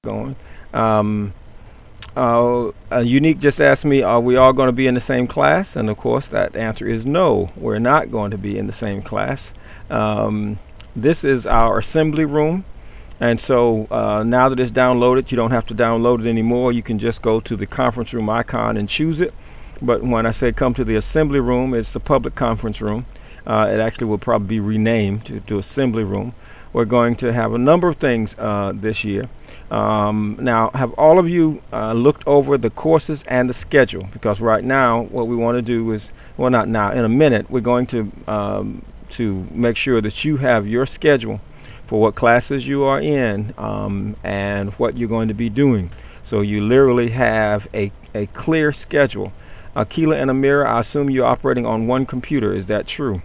going. Um, Unique just asked me, are we all going to be in the same class? And of course, that answer is no. We're not going to be in the same class. Um, this is our assembly room, and so now that it's downloaded, you don't have to download it anymore. You can just go to the conference room icon and choose it. But when I say come to the assembly room, it's the public conference room. It actually will probably be renamed to assembly room. We're going to have a number of things this year. Now, have all of you looked over the courses and the schedule? Because right now, what we want to do is, well, not now, in a minute, we're going to make sure that you have your schedule for what classes you are in and what you're going to be doing. So you literally have a clear schedule. Keela and Amira, I assume you're operating on one computer. Is that true?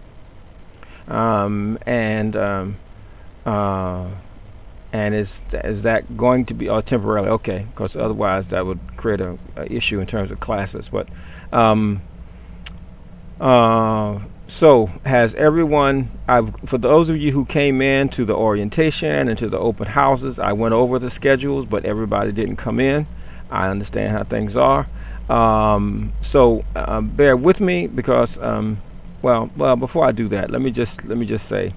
And is that going to be temporarily? Okay, because otherwise that would create a issue in terms of classes. But um, so has everyone? For those of you who came in to the orientation and to the open houses, I went over the schedules, but everybody didn't come in. I understand how things are. So bear with me because well, before I do that, let me just say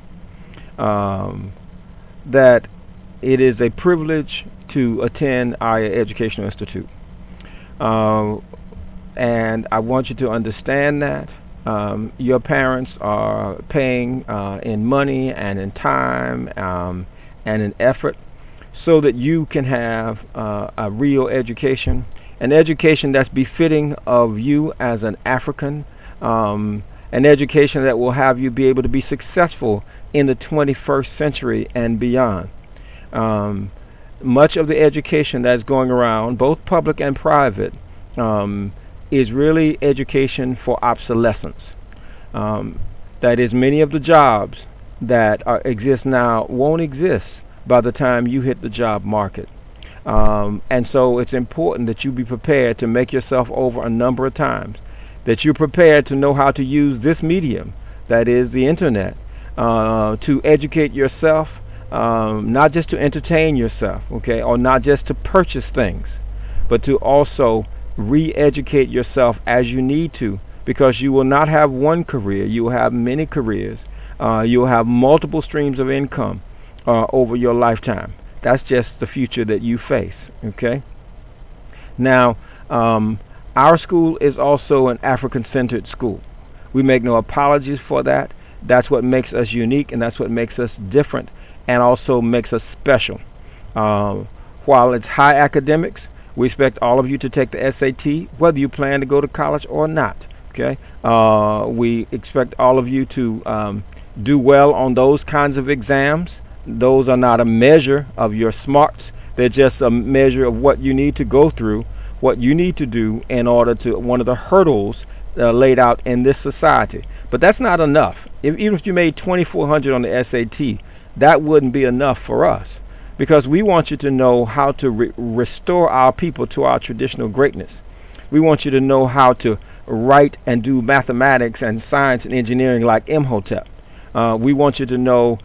that it is a privilege to attend Aya Educational Institute, and I want you to understand that your parents are paying in money and in time and in effort so that you can have a real education, an education that's befitting of you as an African, an education that will have you be able to be successful in the 21st century and beyond. Um, Much of the education that's going around, both public and private, is really education for obsolescence. That is, many of the jobs that exist now won't exist by the time you hit the job market. And so it's important that you be prepared to make yourself over a number of times, that you're prepared to know how to use this medium, that is the internet, to educate yourself, not just to entertain yourself, okay, or not just to purchase things, but to also re-educate yourself as you need to, because you will not have one career, you will have many careers. You will have multiple streams of income over your lifetime. That's just the future that you face, okay? Now, our school is also an African-centered school. We make no apologies for that. That's what makes us unique, and that's what makes us different, and also makes us special. While it's high academics, we expect all of you to take the SAT, whether you plan to go to college or not. Okay, we expect all of you to do well on those kinds of exams. Those are not a measure of your smarts. They're just a measure of what you need to go through, what you need to do in order to one of the hurdles laid out in this society. But that's not enough. Even if you made 2,400 on the SAT, that wouldn't be enough for us, because we want you to know how to restore our people to our traditional greatness. We want you to know how to write and do mathematics and science and engineering like Imhotep. We want you to know,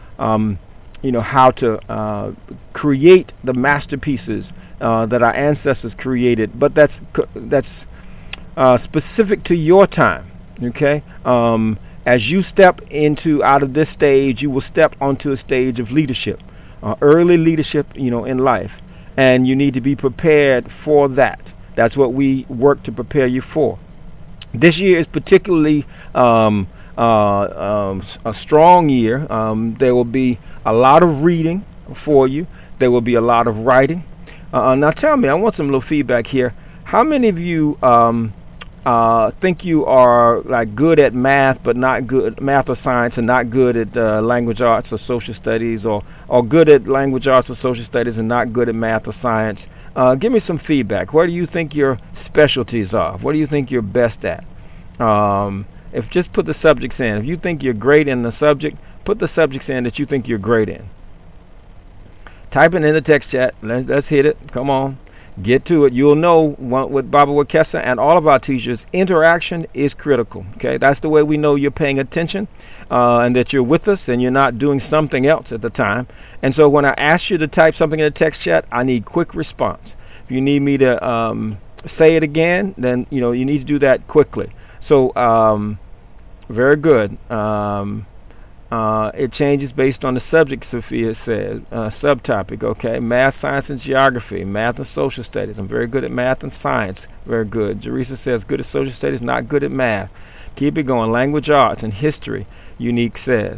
how to create the masterpieces that our ancestors created, but that's specific to your time. Okay. As you step into out of this stage, you will step onto a stage of leadership, early leadership, in life, and you need to be prepared for that. That's what we work to prepare you for. This year is particularly a strong year. There will be a lot of reading for you. There will be a lot of writing. Now, tell me, I want some little feedback here. How many of you think you are like good at math, but not good math or science, and not good at language arts or social studies, or good at language arts or social studies and not good at math or science? Give me some feedback. Where do you think your specialties are? What do you think you're best at? If just put the subjects in. If you think you're great in the subject, put the subjects in that you think you're great in. Type it in the text chat. Let's hit it. Come on. Get to it. You'll know with Baba Wakesa and all of our teachers, interaction is critical. Okay, that's the way we know you're paying attention and that you're with us and you're not doing something else at the time. And so when I ask you to type something in the text chat, I need quick response. If you need me to say it again, then you need to do that quickly. So very good. It changes based on the subject, Sophia says. Subtopic, okay. Math, science, and geography. Math and social studies. I'm very good at math and science. Very good. Jerisa says, good at social studies, not good at math. Keep it going. Language arts and history, Unique says.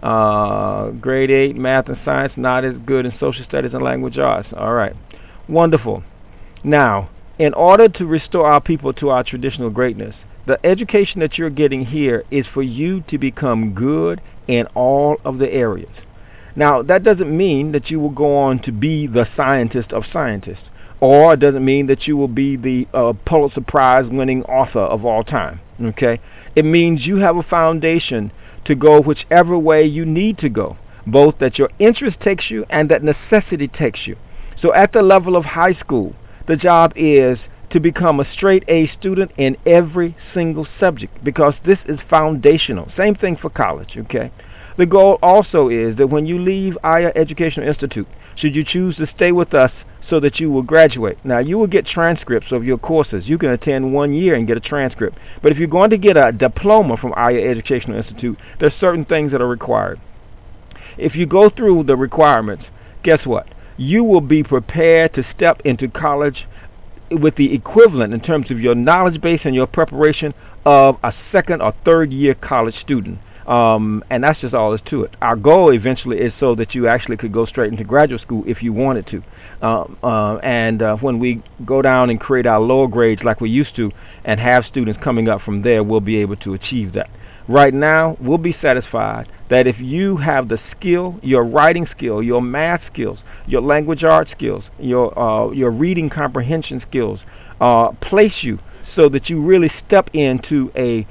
Grade 8, math and science, not as good in social studies and language arts. All right. Wonderful. Now, in order to restore our people to our traditional greatness, the education that you're getting here is for you to become good in all of the areas. Now, that doesn't mean that you will go on to be the scientist of scientists, or it doesn't mean that you will be the Pulitzer Prize winning author of all time. Okay? It means you have a foundation to go whichever way you need to go, both that your interest takes you and that necessity takes you. So at the level of high school, the job is to become a straight A student in every single subject, because this is foundational. Same thing for college, okay? The goal also is that when you leave Aya Educational Institute, should you choose to stay with us so that you will graduate. Now, you will get transcripts of your courses. You can attend 1 year and get a transcript. But if you're going to get a diploma from Aya Educational Institute, there's certain things that are required. If you go through the requirements, guess what? You will be prepared to step into college with the equivalent in terms of your knowledge base and your preparation of a second or third year college student. And that's just all there is to it. Our goal eventually is so that you actually could go straight into graduate school if you wanted to. When we go down and create our lower grades like we used to and have students coming up from there, we'll be able to achieve that. Right now, we'll be satisfied that if you have the skill, your writing skill, your math skills, your language arts skills, your reading comprehension skills, place you so that you really step into a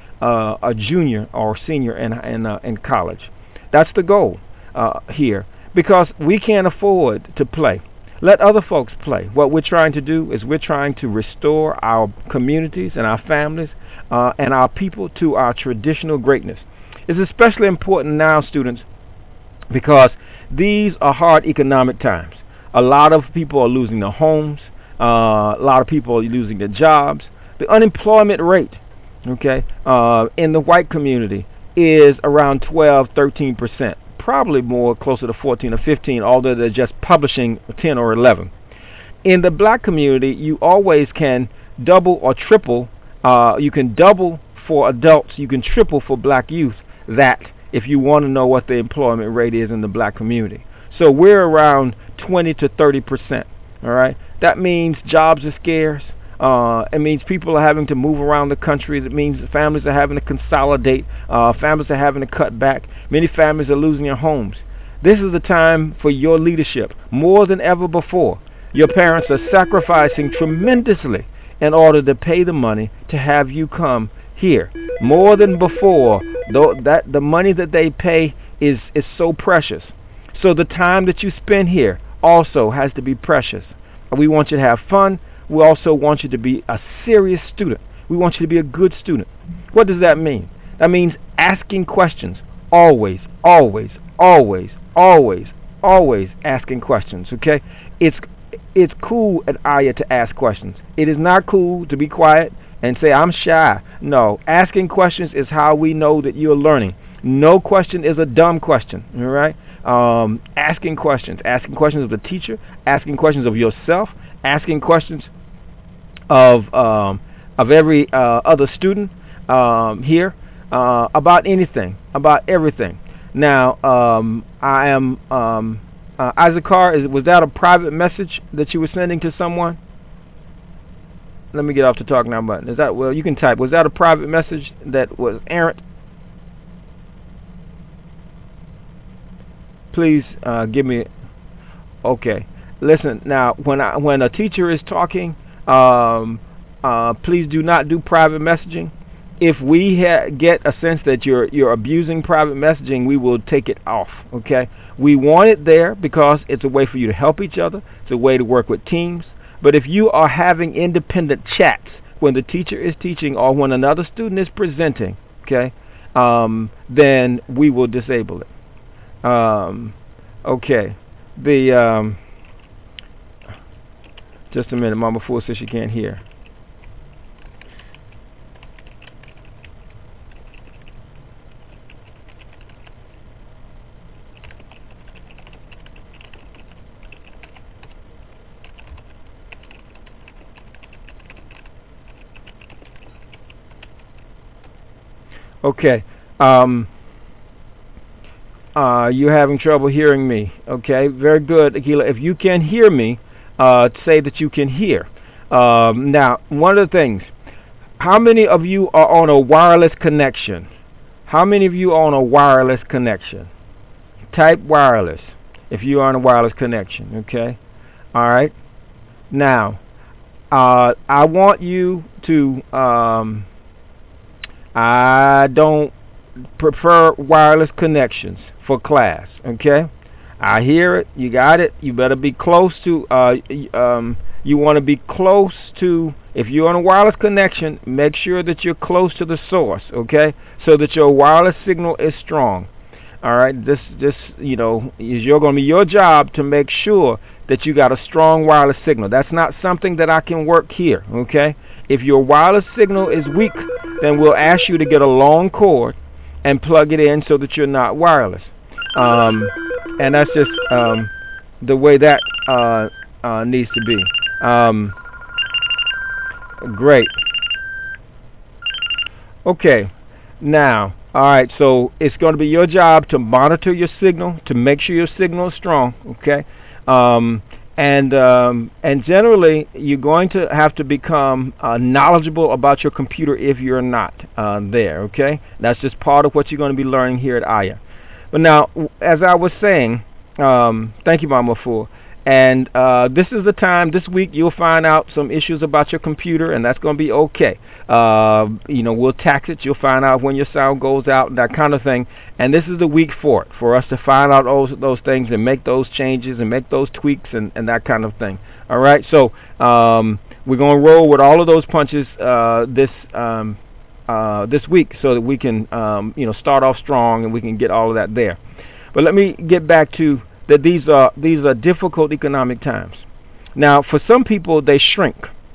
junior or senior in college. That's the goal here, because we can't afford to play. Let other folks play. What we're trying to do is we're trying to restore our communities and our families and our people to our traditional greatness. It's especially important now, students, because these are hard economic times. A lot of people are losing their homes. A lot of people are losing their jobs. The unemployment rate, okay, in the white community is around 12-13%, probably more closer to 14 or 15, although they're just publishing 10 or 11. In the black community, you always can double or triple. You can double for adults. You can triple for black youth. That, if you want to know what the employment rate is in the black community. So we're around 20-30%. All right. That means jobs are scarce. It means people are having to move around the country. It means families are having to consolidate. Families are having to cut back. Many families are losing their homes. This is the time for your leadership, more than ever before. Your parents are sacrificing tremendously in order to pay the money to have you come here. More than before, though, that the money that they pay is so precious. So the time that you spend here also has to be precious. We want you to have fun. We also want you to be a serious student. We want you to be a good student. What does that mean? That means asking questions. Always, always, always, always, always asking questions, okay? It's cool at Aya to ask questions. It is not cool to be quiet and say, I'm shy. No, asking questions is how we know that you're learning. No question is a dumb question, all right? Asking questions of the teacher, asking questions of yourself, asking questions of every other student here about anything, about everything. Now, I am Isaacar. Was that a private message that you were sending to someone? Let me get off the talk now button. Is that, well, you can type. Was that a private message that was errant? Please give me. Okay. Listen, now when a teacher is talking, please do not do private messaging. If we get a sense that you're abusing private messaging, we will take it off. Okay. We want it there because it's a way for you to help each other. It's a way to work with teams. But if you are having independent chats when the teacher is teaching or when another student is presenting, okay, then we will disable it. Okay. The just a minute, Mama Fool says she can't hear. Okay. You're having trouble hearing me. Okay, very good, Akila. If you can hear me, say that you can hear. Now, one of the things, how many of you are on a wireless connection? How many of you are on a wireless connection? Type wireless if you are on a wireless connection. Okay, all right. Now, I want you to. I don't prefer wireless connections for class. Okay, I hear it. You got it. You better be close to. You want to be close to. If you're on a wireless connection, make sure that you're close to the source. Okay, so that your wireless signal is strong. All right. This is going to be your job to make sure that you got a strong wireless signal. That's not something that I can work here. Okay. If your wireless signal is weak, then we'll ask you to get a long cord and plug it in so that you're not wireless. And that's just the way that needs to be. Great. Okay. Now, all right. So it's going to be your job to monitor your signal, to make sure your signal is strong. Okay. And generally, you're going to have to become knowledgeable about your computer if you're not there. Okay, that's just part of what you're going to be learning here at Aya. But now, as I was saying, thank you, Mama Fool. And this is the time. This week, you'll find out some issues about your computer, and that's going to be okay. We'll tax it. You'll find out when your sound goes out, that kind of thing. And this is the week for it, for us to find out those things and make those changes and make those tweaks and that kind of thing. All right. So we're going to roll with all of those punches this week, so that we can start off strong and we can get all of that there. But let me get back to that. These are difficult economic times. Now, for some people, they shrink.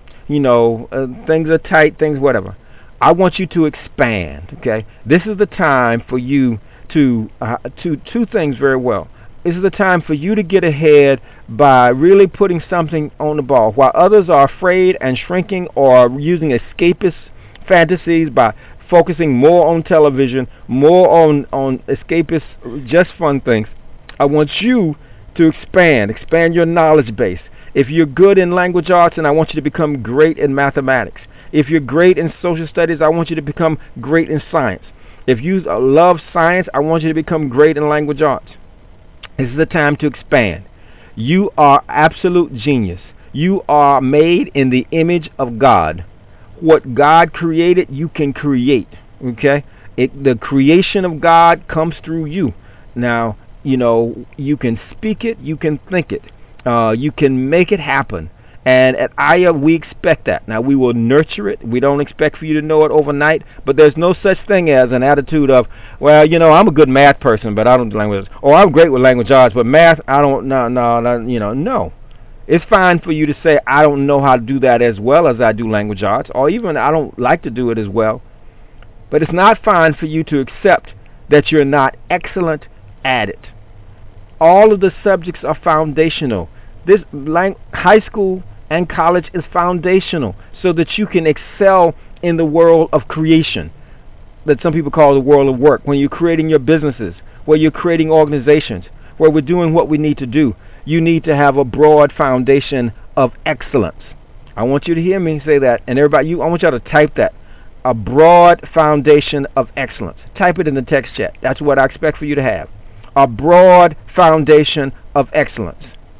Things are tight, things whatever. I want you to expand. Okay, this is the time for you to two things very well. This is the time for you to get ahead by really putting something on the ball. While others are afraid and shrinking or using escapist fantasies by focusing more on television, more on escapist, just fun things, I want you to expand your knowledge base. If you're good in language arts, and I want you to become great in mathematics. If you're great in social studies, I want you to become great in science. If you love science, I want you to become great in language arts. This is the time to expand. You are absolute genius. You are made in the image of God. What God created, you can create. Okay? The creation of God comes through you. Now, you can speak it, you can think it. You can make it happen. And at Aya, we expect that. Now, we will nurture it. We don't expect for you to know it overnight. But there's no such thing as an attitude of, well, I'm a good math person, but I don't do language. Or I'm great with language arts, but math, I don't, no. It's fine for you to say, I don't know how to do that as well as I do language arts, or even I don't like to do it as well. But it's not fine for you to accept that you're not excellent at it. All of the subjects are foundational. This high school and college is foundational so that you can excel in the world of creation that some people call the world of work. When you're creating your businesses, where you're creating organizations, where we're doing what we need to do, you need to have a broad foundation of excellence. I want you to hear me say that, and everybody, I want y'all to type that. A broad foundation of excellence. Type it in the text chat. That's what I expect for you to have. A broad foundation of excellence.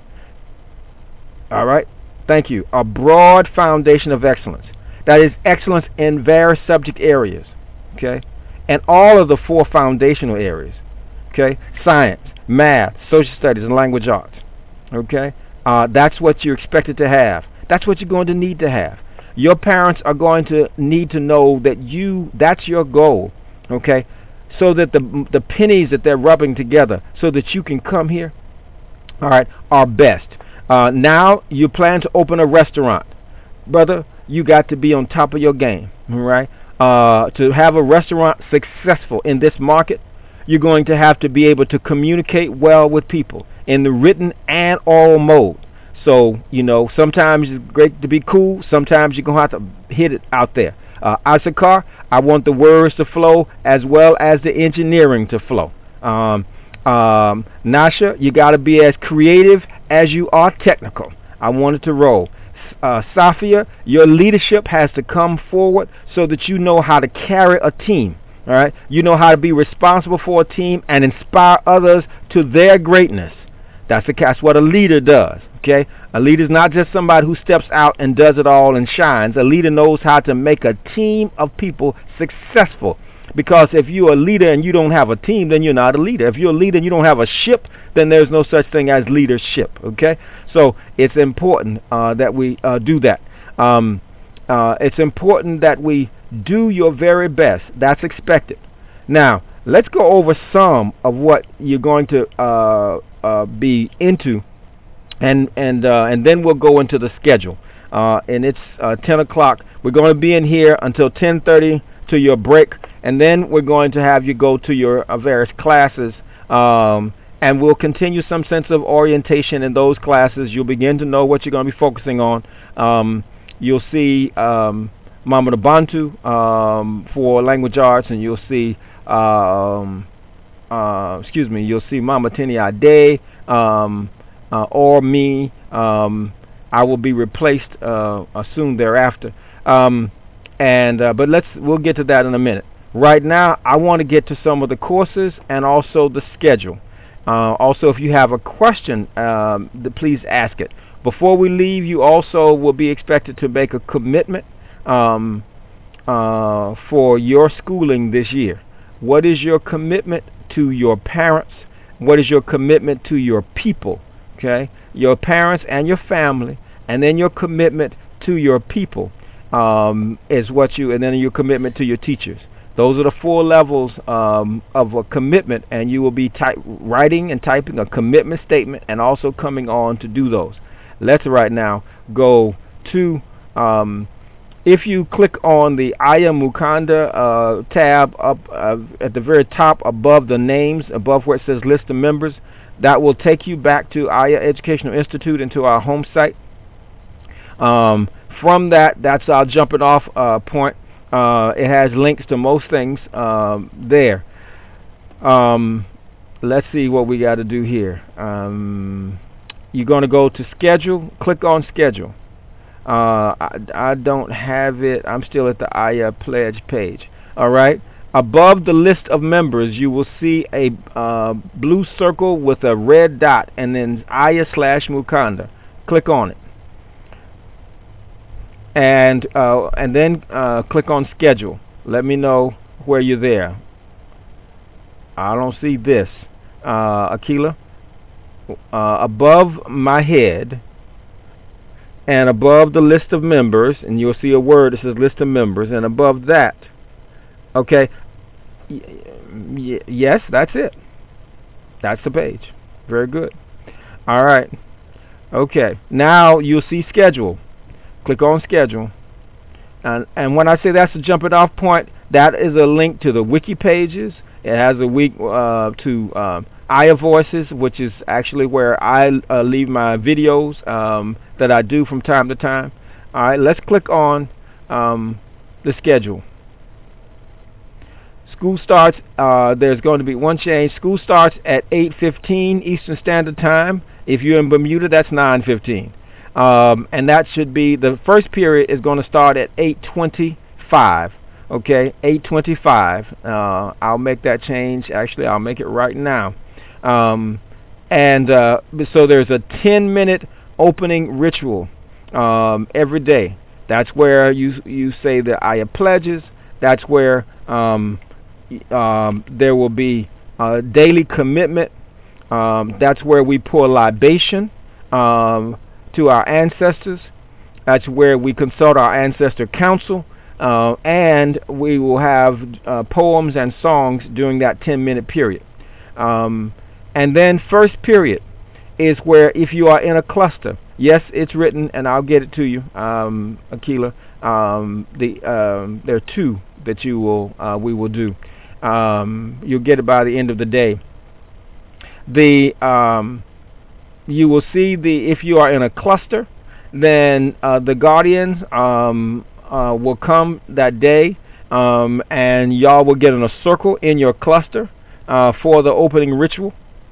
All right? Thank you. A broad foundation of excellence. That is excellence in various subject areas. Okay? And all of the four foundational areas. Okay? Science, math, social studies, and language arts. Okay? That's what you're expected to have. That's what you're going to need to have. Your parents are going to need to know that that's your goal, okay? So that the pennies that they're rubbing together so that you can come here, all right, are best. Now you plan to open a restaurant. Brother, you got to be on top of your game, all right? To have a restaurant successful in this market, you're going to have to be able to communicate well with people in the written and oral mode. So, sometimes it's great to be cool. Sometimes you're going to have to hit it out there. Issachar, I want the words to flow as well as the engineering to flow. Nasha, you got to be as creative as you are technical. I want it to roll. Safia, your leadership has to come forward so that you know how to carry a team. All right, you know how to be responsible for a team and inspire others to their greatness. That's what a leader does. Okay, a leader is not just somebody who steps out and does it all and shines. A leader knows how to make a team of people successful. Because if you're a leader and you don't have a team, then you're not a leader. If you're a leader and you don't have a ship, then there's no such thing as leadership. Okay, so it's important that we do that. It's important that we do your very best. That's expected. Now, let's go over some of what you're going to be into, and then we'll go into the schedule. And it's 10 o'clock. We're going to be in here until 10:30 to your break, and then we're going to have you go to your various classes, and we'll continue some sense of orientation in those classes. You'll begin to know what you're going to be focusing on. You'll see Mama Bantu for language arts, and you'll see you'll see Mama Tini Ade or me. I will be replaced soon thereafter. But we'll get to that in a minute. Right now, I want to get to some of the courses and also the schedule. Also, if you have a question, please ask it. Before we leave, you also will be expected to make a commitment for your schooling this year. What is your commitment to your parents? What is your commitment to your people? Okay, your parents and your family, and then your commitment to your people and then your commitment to your teachers. Those are the 4 levels of a commitment, and you will be writing and typing a commitment statement and also coming on to do those. Let's right now go to, if you click on the Aya Mukanda tab up at the very top above the names, above where it says list of members, that will take you back to Aya Educational Institute and to our home site. From that's our jumping off point. It has links to most things there. Let's see what we got to do here. You're going to go to schedule. Click on schedule. I don't have it. I'm still at the Aya Pledge page. All right. Above the list of members, you will see a blue circle with a red dot, and then Aya/Mukanda. Click on it. And then click on schedule. Let me know where you're there. I don't see this. Akila, above my head and above the list of members, and you'll see a word that says list of members, and above that, okay, yes, that's it. That's the page. Very good. All right. Okay. Now you'll see schedule. Click on schedule. And when I say that's a jumping off point, that is a link to the wiki pages. It has a link to Aya Voices, which is actually where I leave my videos that I do from time to time. All right, let's click on the schedule. School starts, there's going to be one change. School starts at 8:15 Eastern Standard Time. If you're in Bermuda, that's 9:15. And that should be, the first period is going to start at 8:25. Okay, 8:25. I'll make that change. Actually, I'll make it right now. So there's a 10-minute opening ritual every day. That's where you say the Aya pledges. That's where there will be daily commitment. That's where we pour libation to our ancestors. That's where we consult our ancestor council, and we will have poems and songs during that 10-minute period. And then first period is where if you are in a cluster, yes, it's written, and I'll get it to you, Akila. There are two that we will do. You'll get it by the end of the day. You will see if you are in a cluster, then the guardians will come that day, and y'all will get in a circle in your cluster for the opening ritual,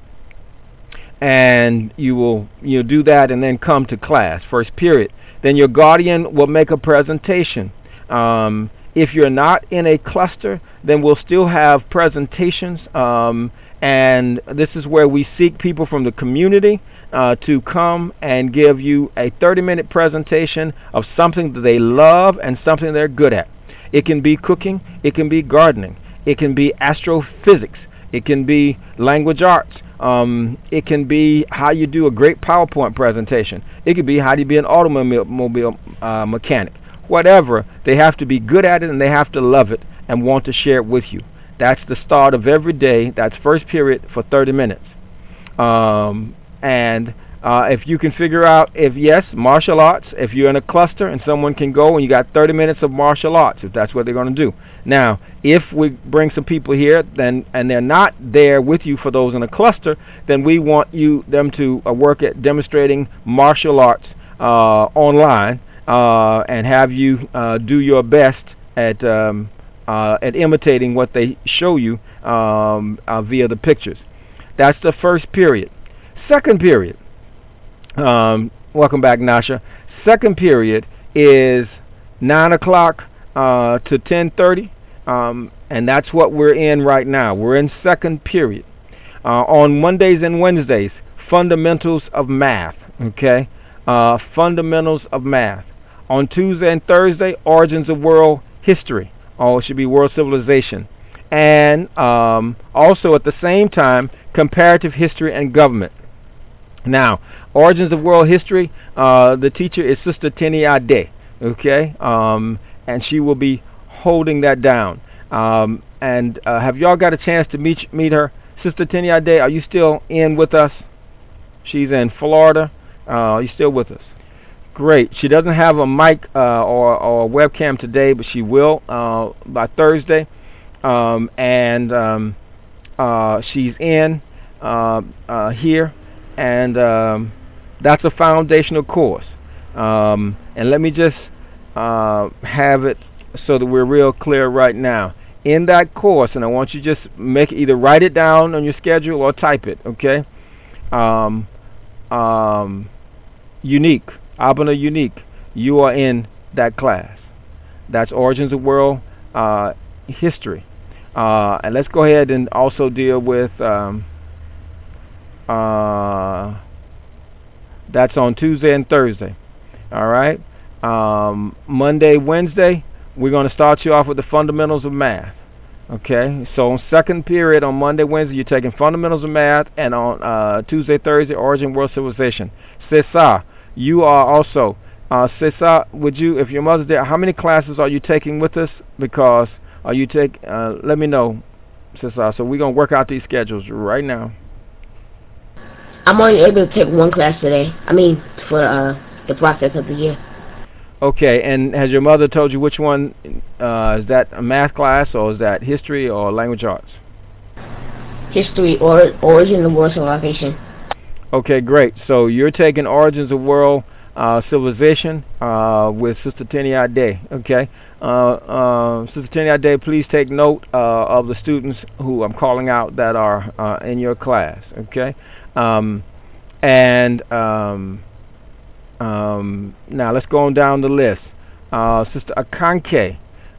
and you'll do that and then come to class, first period. Then your guardian will make a presentation. If you're not in a cluster, then we'll still have presentations, and this is where we seek people from the community to come and give you a 30-minute presentation of something that they love and something they're good at. It can be cooking, it can be gardening, it can be astrophysics, it can be language arts, it can be how you do a great PowerPoint presentation, it could be how you be an automobile mechanic. Whatever, they have to be good at it and they have to love it and want to share it with you. That's the start of every day. That's first period for 30 minutes. And if you can figure out, if yes, martial arts, if you're in a cluster and someone can go and you got 30 minutes of martial arts, if that's what they're going to do. Now, if we bring some people here then and they're not there with you for those in a cluster, then we want them to work at demonstrating martial arts online, and have you do your best at imitating what they show you via the pictures. That's the first period. Second period, welcome back, Nasha. Second period is 9 o'clock to 10:30, and that's what we're in right now. We're in second period. On Mondays and Wednesdays, fundamentals of math. Okay, fundamentals of math. On Tuesday and Thursday, origins of world history. It should be world civilization. And also at the same time, comparative history and government. Now, origins of world history, the teacher is Sister Teni Ade, okay? And she will be holding that down. And have y'all got a chance to meet her? Sister Teni Ade, are you still in with us? She's in Florida. Are you still with us? Great. She doesn't have a mic or a webcam today, but she will by Thursday. And she's in here, and that's a foundational course. And let me just have it so that we're real clear right now. In that course, and I want you to just either write it down on your schedule or type it, okay? Unique. Abuna Unique, you are in that class. That's Origins of World History. And let's go ahead and also deal with, that's on Tuesday and Thursday. All right? Monday, Wednesday, we're going to start you off with the fundamentals of math. Okay? So on second period on Monday, Wednesday, you're taking fundamentals of math, and on Tuesday, Thursday, origin, world civilization. Cesar, you are also, Cesar, would you, if your mother's there, how many classes are you taking with us? Because let me know, Cesar. So we're going to work out these schedules right now. I'm only able to take one class today. For the process of the year. Okay, and has your mother told you which one? Is that a math class, or is that history or language arts? History, or origin of world civilization. Okay, great. So you're taking Origins of World Civilization with Sister Teni Ade. Okay, Sister Teni Ade, please take note of the students who I'm calling out that are in your class. Okay, now let's go on down the list. Sister Akanke.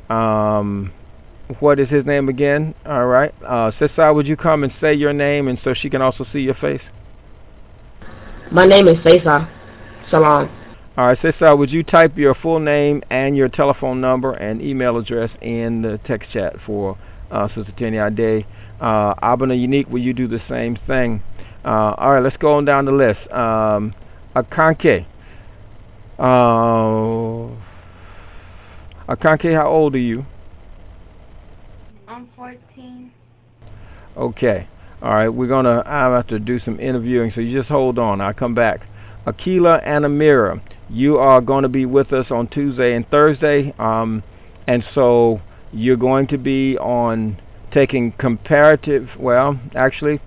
What is his name again? All right, Cesar, would you come and say your name, and so she can also see your face? My name is Cesar. Salam. All right, Cesar, would you type your full name and your telephone number and email address in the text chat for Sister Teni Ade? Abuna Unique, will you do the same thing? All right, let's go on down the list. Akanke. Akanke, how old are you? I'm 14. Okay. All right. I have to do some interviewing, so you just hold on. I'll come back. Akila and Amira, you are going to be with us on Tuesday and Thursday. And so you're going to be on taking comparative, well, actually,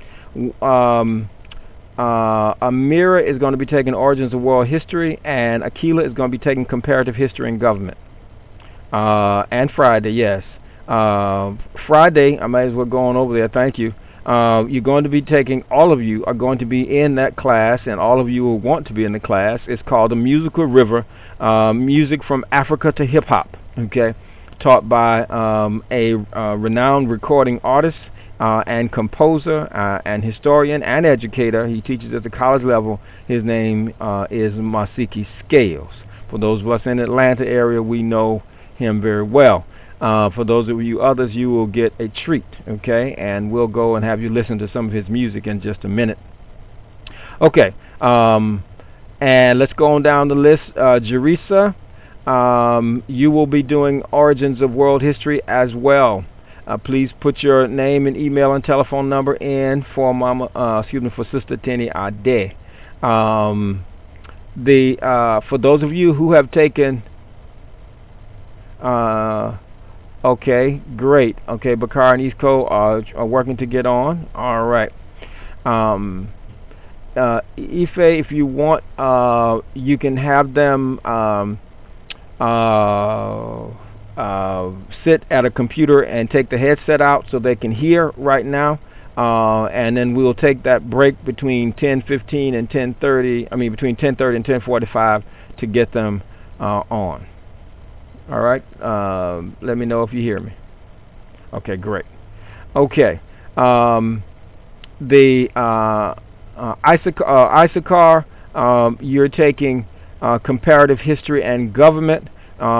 Amira is going to be taking Origins of World History, and Akila is going to be taking Comparative History and Government. And Friday, yes. Friday, I might as well go on over there. Thank you. You're going to be taking, all of you are going to be in that class, and all of you will want to be in the class. It's called The Musical River, Music from Africa to Hip Hop, okay? Taught by a renowned recording artist and composer and historian and educator. He teaches at the college level. His name is Masiki Scales. For those of us in the Atlanta area, we know him very well. For those of you others, you will get a treat, okay? And we'll go and have you listen to some of his music in just a minute. Okay, and let's go on down the list. Jerisa, you will be doing Origins of World History as well. Please put your name and email and telephone number in for for Sister Tini Ade. For those of you who have taken, okay, great. Okay, Bakar and Isco are working to get on. All right. Ife, if you want, you can have them sit at a computer and take the headset out so they can hear right now. And then we'll take that break between 10:15 and 10:30. I mean, between 10:30 and 10:45 to get them on. All right. Let me know if you hear me. Okay, great. Okay. The Isakar, you're taking comparative history and government.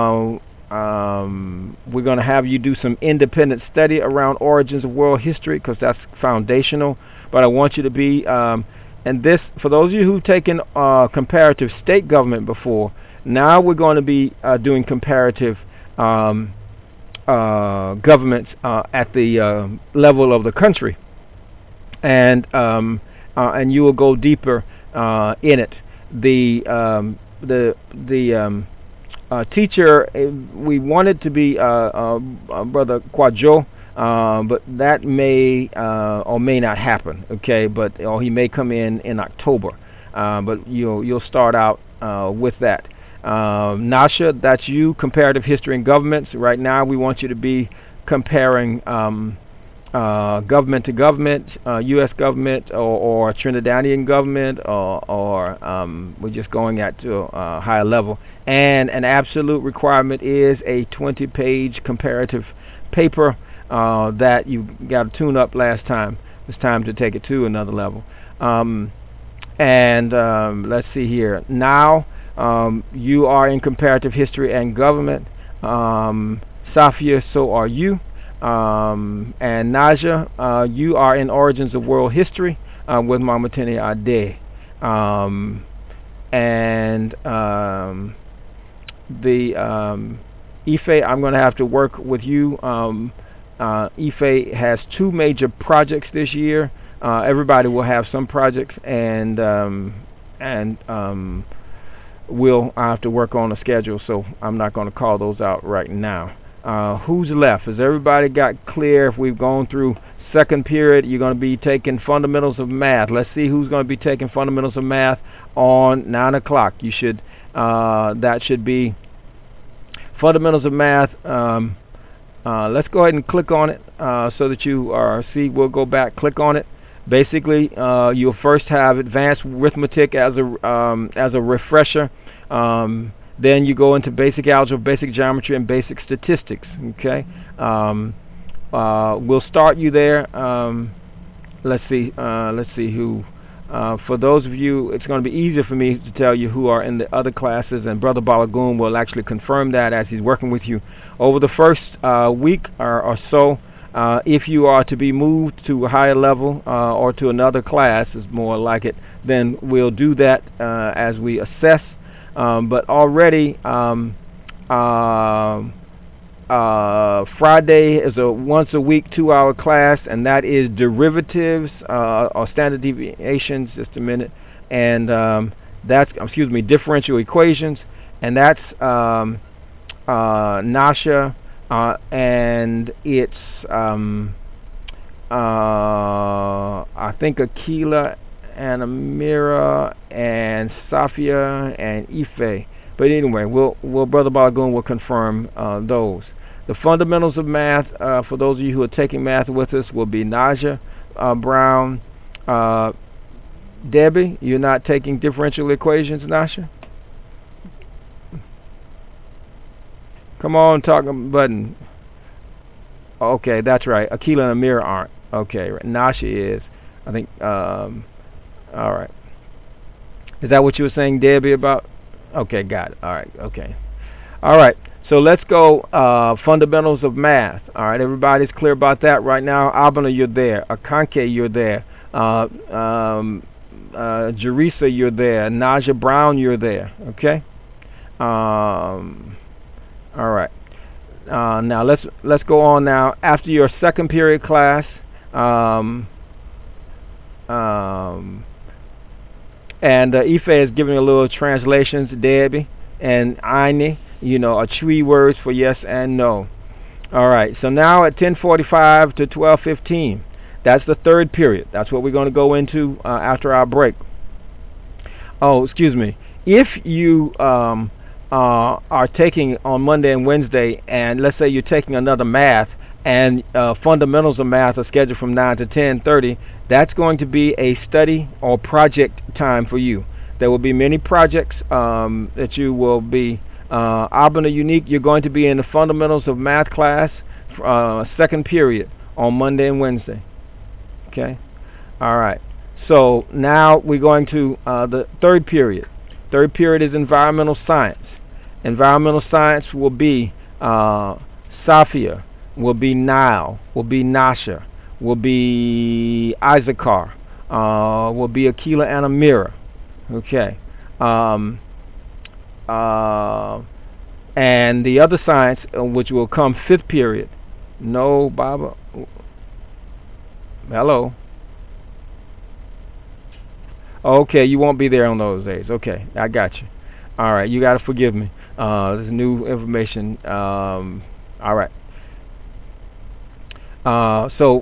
We're going to have you do some independent study around origins of world history because that's foundational. But I want you to be, and this, for those of you who've taken comparative state government before, now we're going to be doing comparative governments at the level of the country, and you will go deeper in it. The teacher, we wanted to be Brother Kwajo, but that may or may not happen. Okay, or he may come in October, but you'll start out with that. Nasha, that's you, comparative history and governments. Right now, we want you to be comparing government to government, U.S. government or Trinidadian government, or we're just going at to a higher level. And an absolute requirement is a 20-page comparative paper that you got to tune up last time. It's time to take it to another level. Let's see here. Now, you are in comparative history and government. Safia, so are you. And Naja, you are in origins of world history with Mama Tini Ade. Ife, I'm going to have to work with you. Ife has two major projects this year. Everybody will have some projects, and I have to work on a schedule, so I'm not going to call those out right now. Who's left? Has everybody got clear? If we've gone through second period, you're going to be taking fundamentals of math. Let's see who's going to be taking fundamentals of math on 9 o'clock. You should, that should be fundamentals of math. Let's go ahead and click on it so that you see. We'll go back, click on it. Basically, you'll first have advanced arithmetic as a refresher. Then you go into basic algebra, basic geometry, and basic statistics. Okay, we'll start you there. Let's see who. For those of you, it's going to be easier for me to tell you who are in the other classes, and Brother Balagoon will actually confirm that as he's working with you over the first week or so. If you are to be moved to a higher level or to another class, is more like it, then we'll do that as we assess. But already Friday is a once a week 2 hour class, and that is derivatives or standard deviations. Just a minute, and that's differential equations, and that's Nasha, and it's I think Akila and Amira and Safia and Ife. But anyway, Brother Balagoon will confirm those. The fundamentals of math, for those of you who are taking math with us, will be Naja Brown. Debbie, you're not taking differential equations, Nasha? Come on, talk button. Okay, that's right. Akila and Amir aren't. Okay, right. Nasha is. I think, all right. Is that what you were saying, Debbie, about? Okay, got it. All right, okay. All right, so let's go fundamentals of math. All right, everybody's clear about that right now. Abana, you're there. Akanke, you're there. Jerisa, you're there. Naja Brown, you're there. Okay? All right. Now let's go on now. After your second period class, and Ife is giving a little translations, Debbie and Aini, are tree words for yes and no. All right, so now at 10:45 to 12:15, that's the third period. That's what we're going to go into after our break. Oh, excuse me. If you are taking on Monday and Wednesday, and let's say you're taking another math, and fundamentals of math are scheduled from 9 to 10:30, that's going to be a study or project time for you. There will be many projects that you will be, Abana Unique, you're going to be in the fundamentals of math class, second period on Monday and Wednesday. Okay? All right. So now we're going to the third period. Third period is environmental science. Environmental science will be Safia, will be Nile, will be Nasha, will be Isaacar, will be Akila and Amira. Okay. And the other science, which will come fifth period. No, Baba. Hello. Okay, you won't be there on those days. Okay, I got you. All right, you got to forgive me. This is new information. All right. So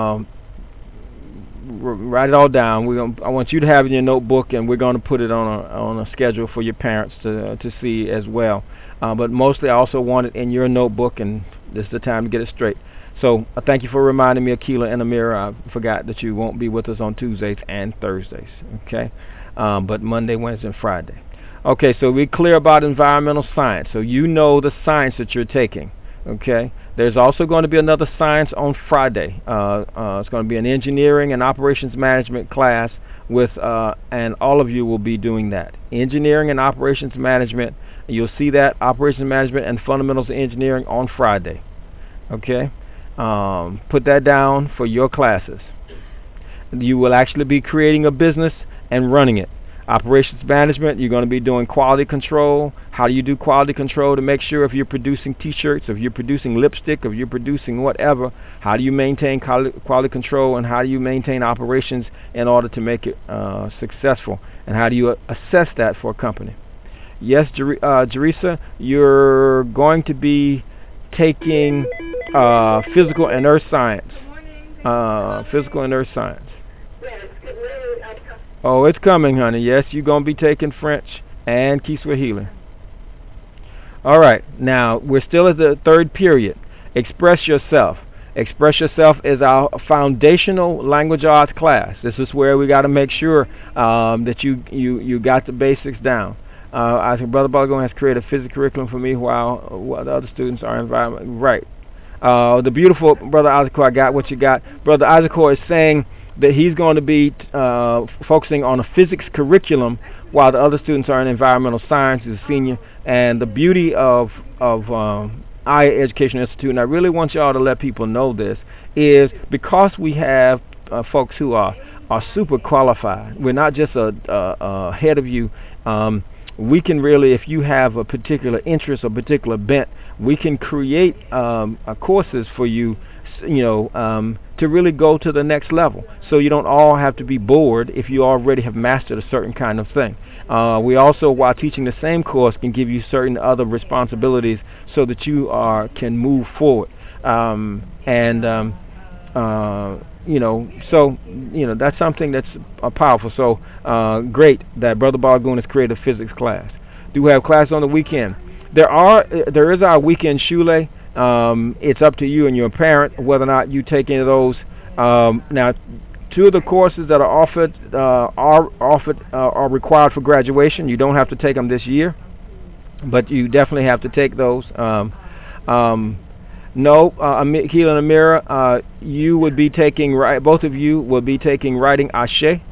write it all down. I want you to have it in your notebook, and we're going to put it on a schedule for your parents to see as well. But mostly, I also want it in your notebook, and this is the time to get it straight. So thank you for reminding me, Akila and Amira. I forgot that you won't be with us on Tuesdays and Thursdays. Okay, but Monday, Wednesday, and Friday. Okay, so we're clear about environmental science. So you know the science that you're taking. Okay. There's also going to be another science on Friday. It's going to be an engineering and operations management class with, and all of you will be doing that. Engineering and operations management. You'll see that operations management and fundamentals of engineering on Friday. Okay. Put that down for your classes. You will actually be creating a business and running it. Operations management, you're going to be doing quality control. How do you do quality control to make sure if you're producing t-shirts, if you're producing lipstick, if you're producing whatever, how do you maintain quality control, and how do you maintain operations in order to make it successful, and how do you assess that for a company? Yes, Jerisa, you're going to be taking physical and earth science. Physical and earth science. Oh, it's coming, honey. Yes, you're going to be taking French and Kiswahili. All right. Now, we're still at the third period. Express yourself. Express yourself is our foundational language arts class. This is where we got to make sure that you got the basics down. I think Brother Balagoon has created a physics curriculum for me while the other students are environment. Right. The beautiful Brother Isaac, I got what you got. Brother Isaac is saying that he's going to be focusing on a physics curriculum while the other students are in environmental science. He's a senior. And the beauty of Aya Education Institute, and I really want y'all to let people know this, is because we have folks who are super qualified. We're not just ahead of you. we can really, if you have a particular interest or particular bent, we can create courses for you, to really go to the next level. So you don't all have to be bored if you already have mastered a certain kind of thing. We also, while teaching the same course, can give you certain other responsibilities so that you can move forward. And so that's something that's powerful. So great that Brother Bargoon has created a physics class. Do we have class on the weekend? There is our weekend shule. It's up to you and your parent whether or not you take any of those. Now, two of the courses that are offered are required for graduation. You don't have to take them this year, but you definitely have to take those. Keelan and Amira, you would be taking both of you will be taking writing Ashe,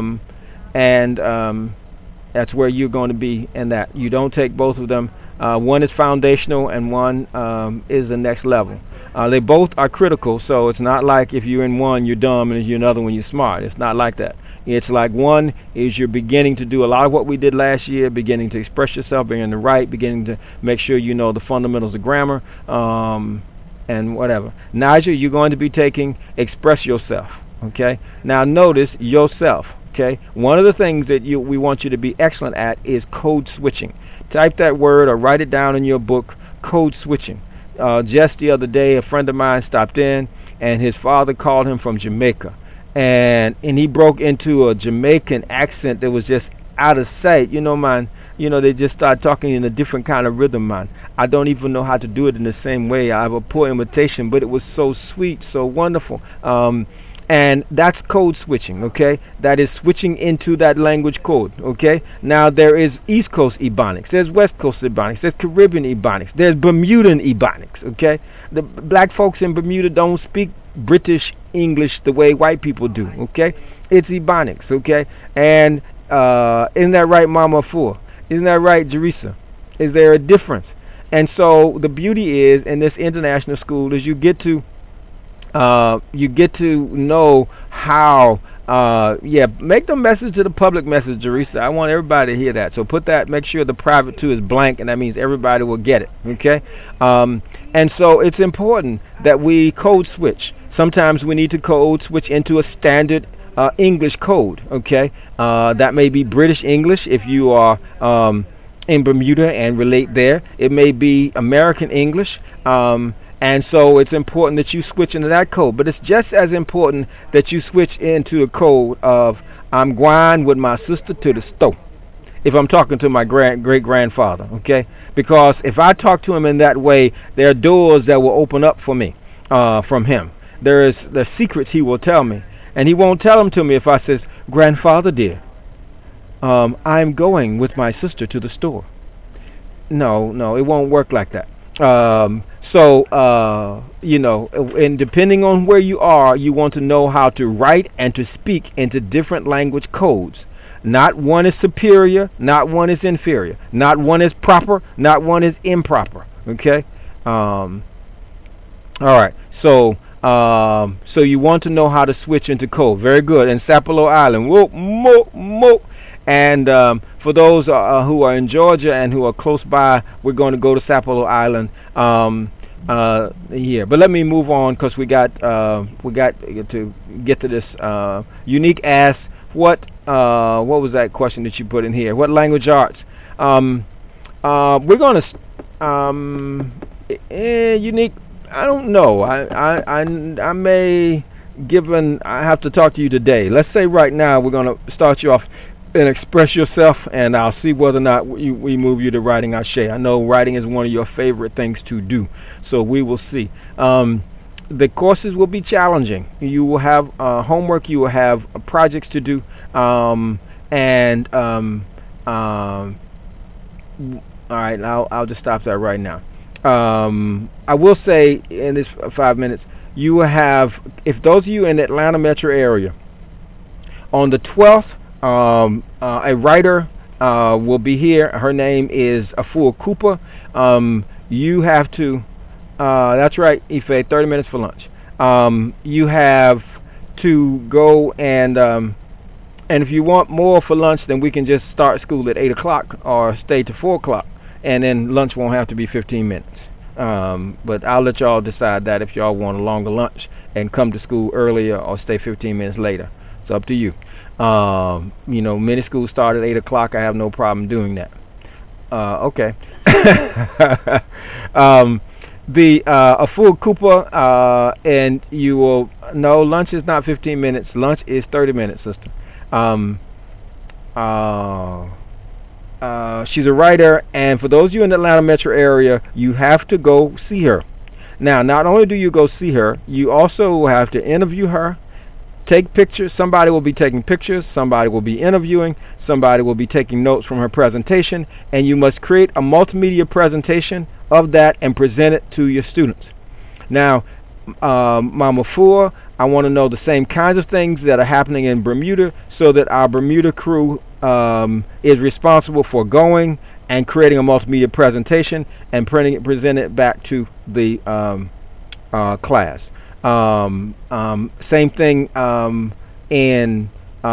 and that's where you're going to be in that. You don't take both of them. One is foundational and one is the next level. They both are critical, so it's not like if you're in one you're dumb and if you're another one you're smart. It's not like that. It's like one is you're beginning to do a lot of what we did last year, beginning to express yourself, beginning to write, beginning to make sure you know the fundamentals of grammar, and whatever. Naja, you're going to be taking express yourself. Okay. Now notice yourself. Okay. One of the things that we want you to be excellent at is code switching. Type that word or write it down in your book. Code switching. Just the other day, a friend of mine stopped in, and his father called him from Jamaica, and he broke into a Jamaican accent that was just out of sight. Man. They just start talking in a different kind of rhythm, man. I don't even know how to do it in the same way. I have a poor imitation, but it was so sweet, so wonderful. And that's code switching, okay? That is switching into that language code, okay? Now, there is East Coast Ebonics. There's West Coast Ebonics. There's Caribbean Ebonics. There's Bermudan Ebonics, okay? The black folks in Bermuda don't speak British English the way white people do, okay? It's Ebonics, okay? And isn't that right, Mama Four? Isn't that right, Jerisa? Is there a difference? And so the beauty is in this international school is you get to know how make the message to the public message, Jerisa. I want everybody to hear that. So make sure the private too is blank, and that means everybody will get it. Okay? And so it's important that we code switch. Sometimes we need to code switch into a standard English code. Okay? That may be British English if you are in Bermuda and relate there. It may be American English. And so it's important that you switch into that code. But it's just as important that you switch into a code of I'm going with my sister to the store. If I'm talking to my great-grandfather, okay? Because if I talk to him in that way, there are doors that will open up for me from him. There is the secrets he will tell me. And he won't tell them to me if I says, Grandfather dear, I'm going with my sister to the store. No, it won't work like that. And depending on where you are, you want to know how to write and to speak into different language codes. Not one is superior, not one is inferior. Not one is proper, not one is improper. Okay? All right. So you want to know how to switch into code. Very good. And Sapelo Island. Whoa, mo. And for those who are in Georgia and who are close by, we're going to go to Sapelo Island here. But let me move on because we got to get to this. Unique asks, what was that question that you put in here? What language arts? We're going to Unique. I don't know. I may I have to talk to you today. Let's say right now we're going to start you off and express yourself, and I'll see whether or not we move you to writing Ashe. I know writing is one of your favorite things to do, so we will see. The courses will be challenging. You will have homework. You will have projects to do, all right, I'll just stop that right now. I will say in this 5 minutes, you will have, if those of you in the Atlanta metro area, on the 12th, a writer will be here. Her name is Afua Cooper. You have to, that's right, Ife, 30 minutes for lunch. You have to go and And if you want more for lunch, then we can just start school at 8 o'clock or stay to 4 o'clock, and then lunch won't have to be 15 minutes. But I'll let y'all decide that if y'all want a longer lunch and come to school earlier or stay 15 minutes later. It's up to you. Many schools start at 8 o'clock. I have no problem doing that. Okay. A full Cooper, and you will no lunch is not 15 minutes. Lunch is 30 minutes, sister. She's a writer, and for those of you in the Atlanta metro area, you have to go see her. Now, not only do you go see her, you also have to interview her, take pictures. Somebody will be taking pictures, somebody will be interviewing, somebody will be taking notes from her presentation, and you must create a multimedia presentation of that and present it to your students. Now, Mama Fua, I want to know the same kinds of things that are happening in Bermuda so that our Bermuda crew is responsible for going and creating a multimedia presentation and present it back to the class. Same thing in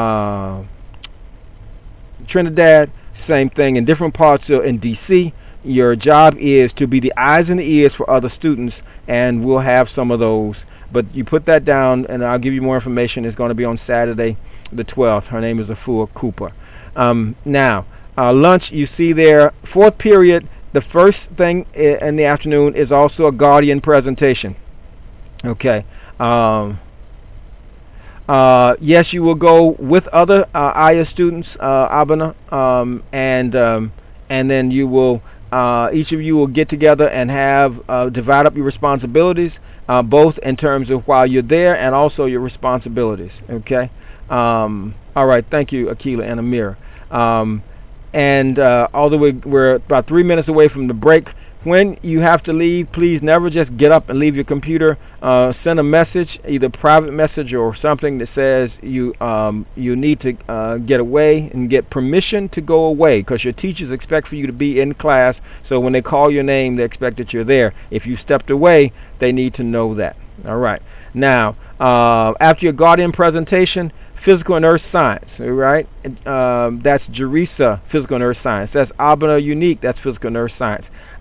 Trinidad, same thing in different parts in D.C. Your job is to be the eyes and the ears for other students, and we'll have some of those. But you put that down, and I'll give you more information. It's going to be on Saturday the 12th. Her name is Afua Cooper. Now, lunch, you see there, fourth period, the first thing in the afternoon is also a Guardian presentation. Okay. Yes, you will go with other Aya students, Abana, and then you will, each of you will get together and have divide up your responsibilities, both in terms of while you're there and also your responsibilities. Okay. All right. Thank you, Akila and Amir. Although we're about 3 minutes away from the break, when you have to leave, please never just get up and leave your computer. Send a message, either private message or something that says you need to get away and get permission to go away, because your teachers expect for you to be in class. So when they call your name, they expect that you're there. If you stepped away, they need to know that. All right. Now, after your Guardian presentation, Physical and Earth Science, all right? That's Jerisa, Physical and Earth Science. That's Abana Unique, that's Physical and Earth Science.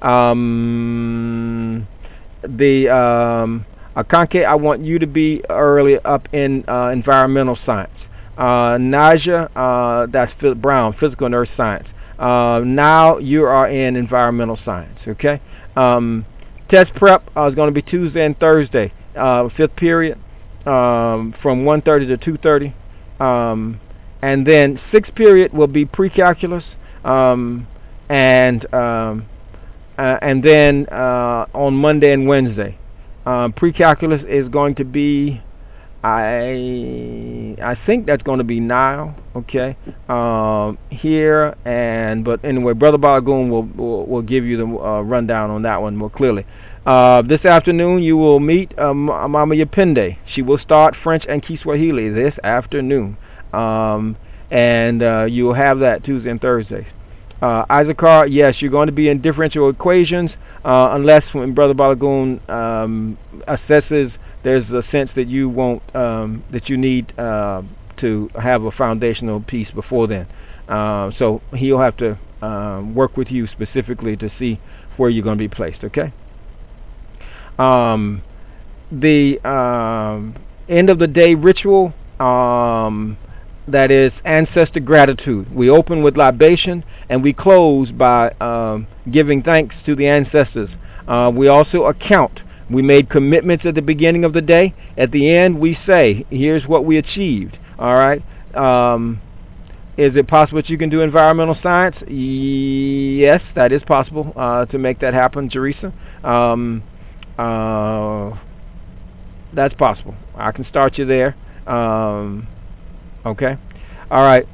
Akanke, I want you to be early up in environmental science. Naja, that's Brown, Physical and Earth Science. Now you are in environmental science, okay? Test prep is going to be Tuesday and Thursday, fifth period, from 1:30 to 2:30. And then sixth period will be pre-calculus, and then on Monday and Wednesday, pre-calculus is going to be, I think that's going to be Nile, okay, here, but anyway, Brother Balagoon will give you the rundown on that one more clearly. This afternoon you will meet Mama Yapinde. She will start French and Kiswahili this afternoon, and you will have that Tuesday and Thursday. Isaacar, yes, you're going to be in differential equations, unless when Brother Balagoon assesses there's a sense that you won't, that you need to have a foundational piece before then. So he'll have to work with you specifically to see where you're going to be placed, okay? The end of the day ritual, that is ancestor gratitude. We open with libation and we close by giving thanks to the ancestors. We also account. We made commitments at the beginning of the day. At the end, we say, here's what we achieved. All right. Is it possible that you can do environmental science? Yes, that is possible to make that happen, Jerisa. That's possible. I can start you there. Okay. All right.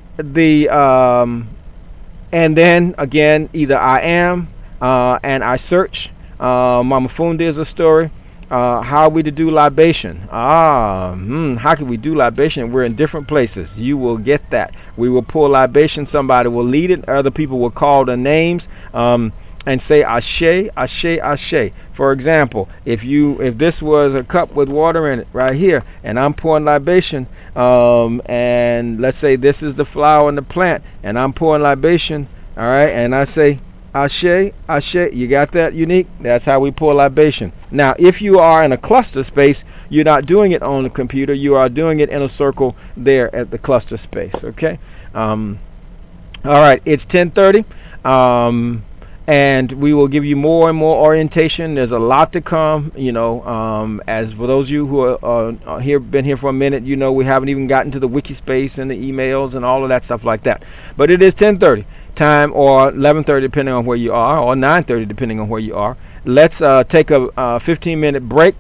And then again, either I am and I search. Mama Fundi is a story. How are we to do libation? How can we do libation? We're in different places. You will get that. We will pull libation. Somebody will lead it. Other people will call the names. and say ashe, ashe, ashe. For example, if this was a cup with water in it right here, and I'm pouring libation, and let's say this is the flower and the plant, and I'm pouring libation, all right, and I say ashe, ashe. You got that, Unique? That's how we pour libation. Now, if you are in a cluster space, you're not doing it on the computer. You are doing it in a circle there at the cluster space. Okay. All right. It's 10:30. And we will give you more and more orientation. There's a lot to come, as for those of you who are here, been here for a minute, we haven't even gotten to the wiki space and the emails and all of that stuff like that. But it is 10:30 time, or 11:30 depending on where you are, or 9:30 depending on where you are. Let's take a 15-minute break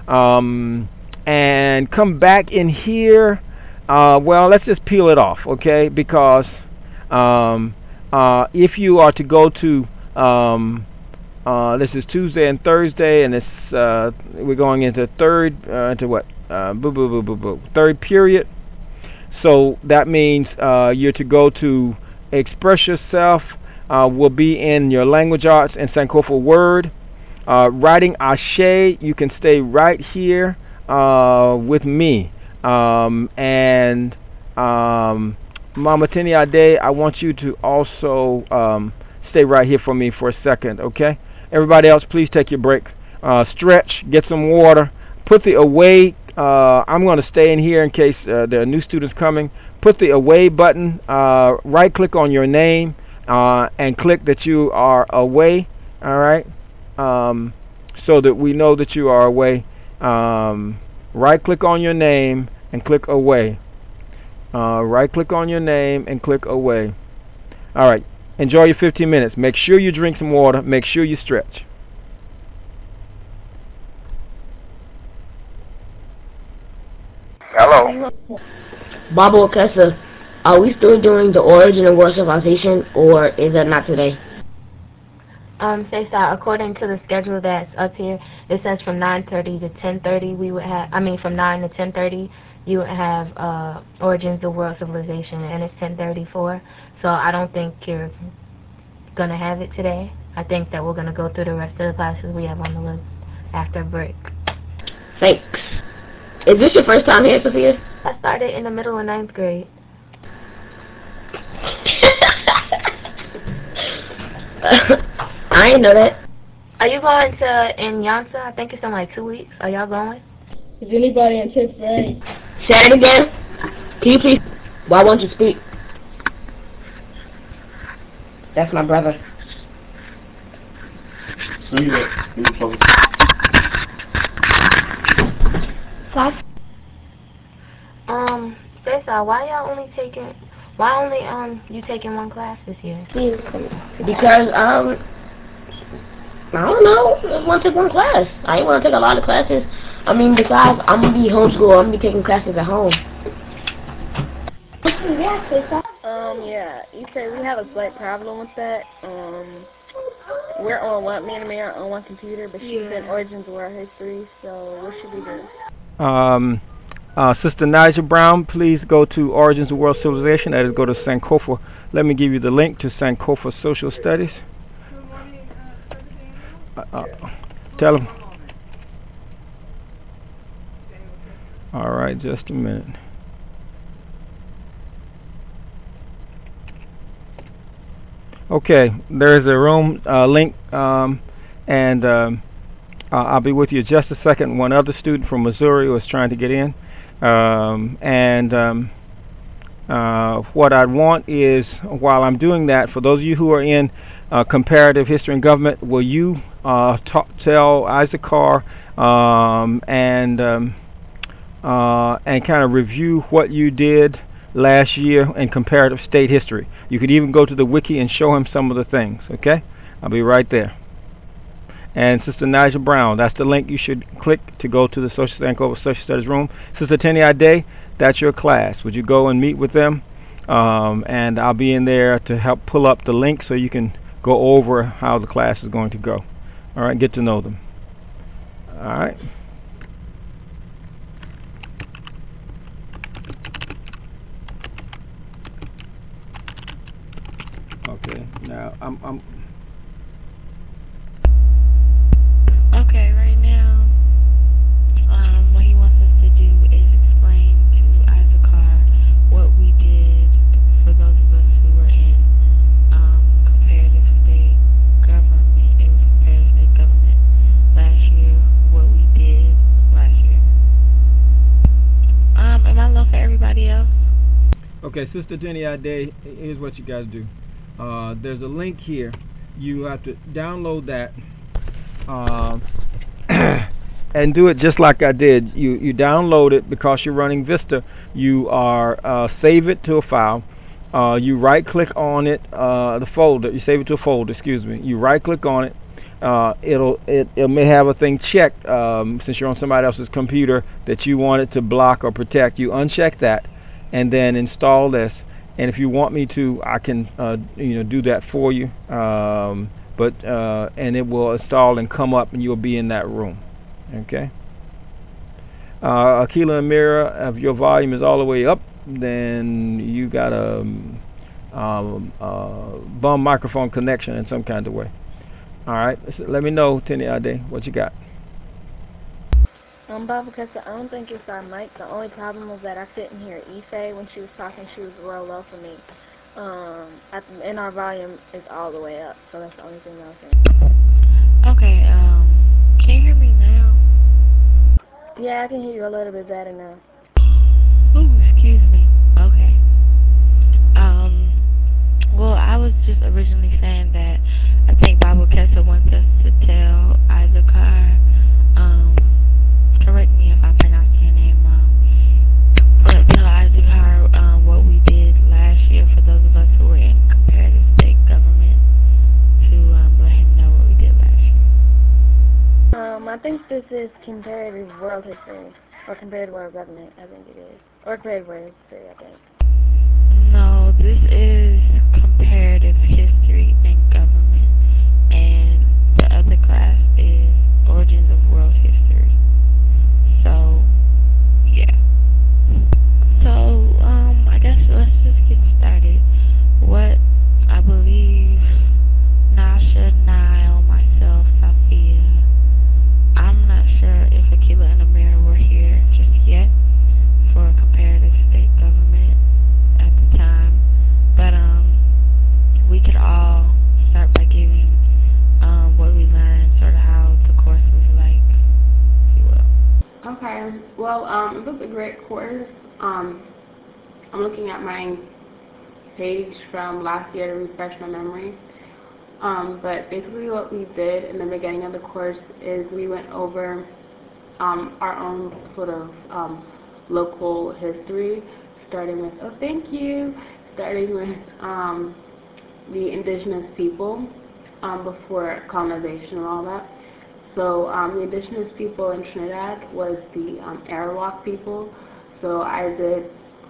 and come back in here. Well, let's just peel it off, okay? Because if you are to go to this is Tuesday and Thursday, and we're going into third third period. So that means you're to go to Express Yourself. Will be in your language arts and Sankofa word. Writing Ashe, you can stay right here with me. And Mama Tini Ade, I want you to also stay right here for me for a second, okay? Everybody else, please take your break. Stretch, get some water. Put the away, I'm going to stay in here in case there are new students coming. Put the away button, right-click on your name, and click that you are away, all right? So that we know that you are away. Right-click on your name and click away. Right-click on your name and click away. All right. Enjoy your 15 minutes. Make sure you drink some water. Make sure you stretch. Hello. Baba Okessa, are we still doing the origin of world civilization, or is that not today? According to the schedule that's up here, it says from 9:30 to 10:30 we would have. From 9 to 10:30 you would have origins of world civilization, and it's 10:34. So I don't think you're gonna have it today. I think that we're gonna go through the rest of the classes we have on the list after break. Thanks. Is this your first time here, Sophia? I started in the middle of 9th grade. I didn't know that. Are you going to Nyanza? I think it's in like 2 weeks. Are y'all going? Is anybody in 10th grade? Say it again. Can you please? Why won't you speak? That's my brother. Cesar, why only you taking one class this year? Because I don't know. I just want to take one class. I ain't want to take a lot of classes. Besides, I'm gonna be homeschooled. I'm gonna be taking classes at home. Yeah, you said we have a slight problem with that. We're on one, me and Amir are on one computer, but she's in Origins of World History, so what should we do? Sister Nigel Brown, please go to Origins of World Civilization. That is, go to Sankofa. Let me give you the link to Sankofa Social Studies. Tell them. All right, just a minute. Okay, there's a room link, and I'll be with you in just a second. One other student from Missouri was trying to get in, what I want is, while I'm doing that, for those of you who are in comparative history and government, will you tell Isaac Carr and kind of review what you did last year in comparative state history. You could even go to the wiki and show him some of the things, okay? I'll be right there. And Sister Nigel Brown, that's the link you should click to go to the Sankofa Social Studies room. Sister Tini Ade, that's your class. Would you go and meet with them? And I'll be in there to help pull up the link so you can go over how the class is going to go. All right, get to know them. All right. Okay, now Okay, Sister Tenny Ade, here's what you got to do. There's a link here. You have to download that and do it just like I did. You download it because you're running Vista. You are save it to a file. You right click on it, the folder. You save it to a folder. Excuse me. You right click on it. It may have a thing checked since you're on somebody else's computer that you want it to block or protect. You uncheck that and then install this. And if you want me to, I can do that for you. And it will install and come up, and you'll be in that room. Okay. Akila and Mira, if your volume is all the way up, then you got a bum microphone connection in some kind of way. All right. Let me know, Tenny Ade, what you got. Baba Kessa, I don't think it's our mic. The only problem was that I couldn't hear Ife when she was talking. She was real low for me. And our volume is all the way up, so that's the only thing I was saying. Okay, can you hear me now? Yeah, I can hear you a little bit better now. Ooh, excuse me. Okay. Well, I was just originally saying that I think Baba Kessa wants us to tell Issachar, correct me if I pronounce your name wrong, but tell Issachar what we did last year for those of us who were in comparative state government, to let him know what we did last year. I think this is comparative world history, or comparative world government, I think it is. Or comparative world history, I think. No, this is comparative history and government, and the other class is origins of world history. So, yeah. So, I guess let's just get started. What I believe Nasha, Nile, myself, Safia, I'm not sure if Akila and Amira were here just yet for comparative state government at the time, but we could all start by giving what we learned, sort of how the course was like, if you will. Okay. Well, it was a great course. I'm looking at my page from last year to refresh my memory. But basically what we did in the beginning of the course is we went over our own sort of local history, starting with, the indigenous people before colonization and all that. So the indigenous people in Trinidad was the Arawak people. So I did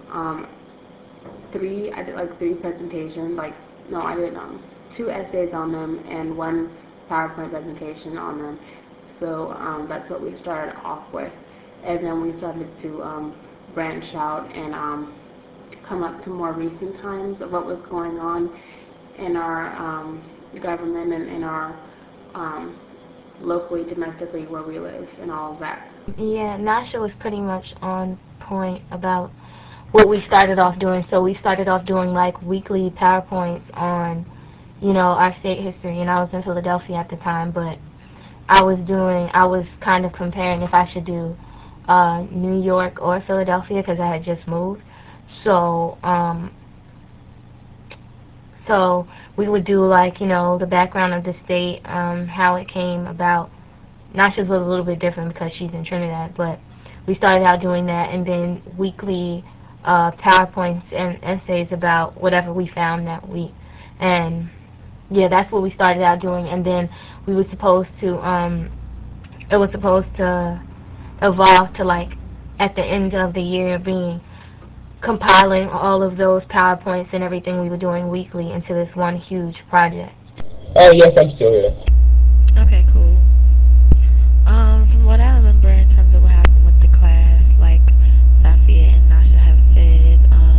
three presentations. I did 2 essays on them and 1 PowerPoint presentation on them. So that's what we started off with, and then we started to branch out and come up to more recent times of what was going on in our government and in our locally, domestically, where we live and all of that. Yeah, Nasha was pretty much on point about what we started off doing. So we started off doing like weekly PowerPoints on, our state history, and I was in Philadelphia at the time, but I was kind of comparing if I should do New York or Philadelphia because I had just moved. So we would do the background of the state, how it came about. Nasha's was a little bit different because she's in Trinidad, but we started out doing that, and then weekly PowerPoints and essays about whatever we found that week. And yeah, that's what we started out doing, and then we were supposed to it was supposed to evolve to at the end of the year compiling all of those PowerPoints and everything we were doing weekly into this one huge project. Oh yes, I'm still here. Okay, cool. From what I remember in terms of what happened with the class, like Safia and Nasha have said,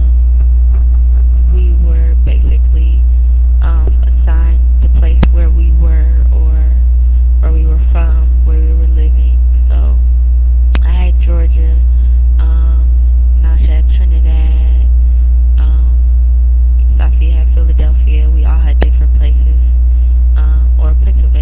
we were basically assigned the place where we were or where we were from, where we were living. So I had Georgia, Nasha had Trinidad, Safia had Philadelphia. We all had different places, or Pennsylvania.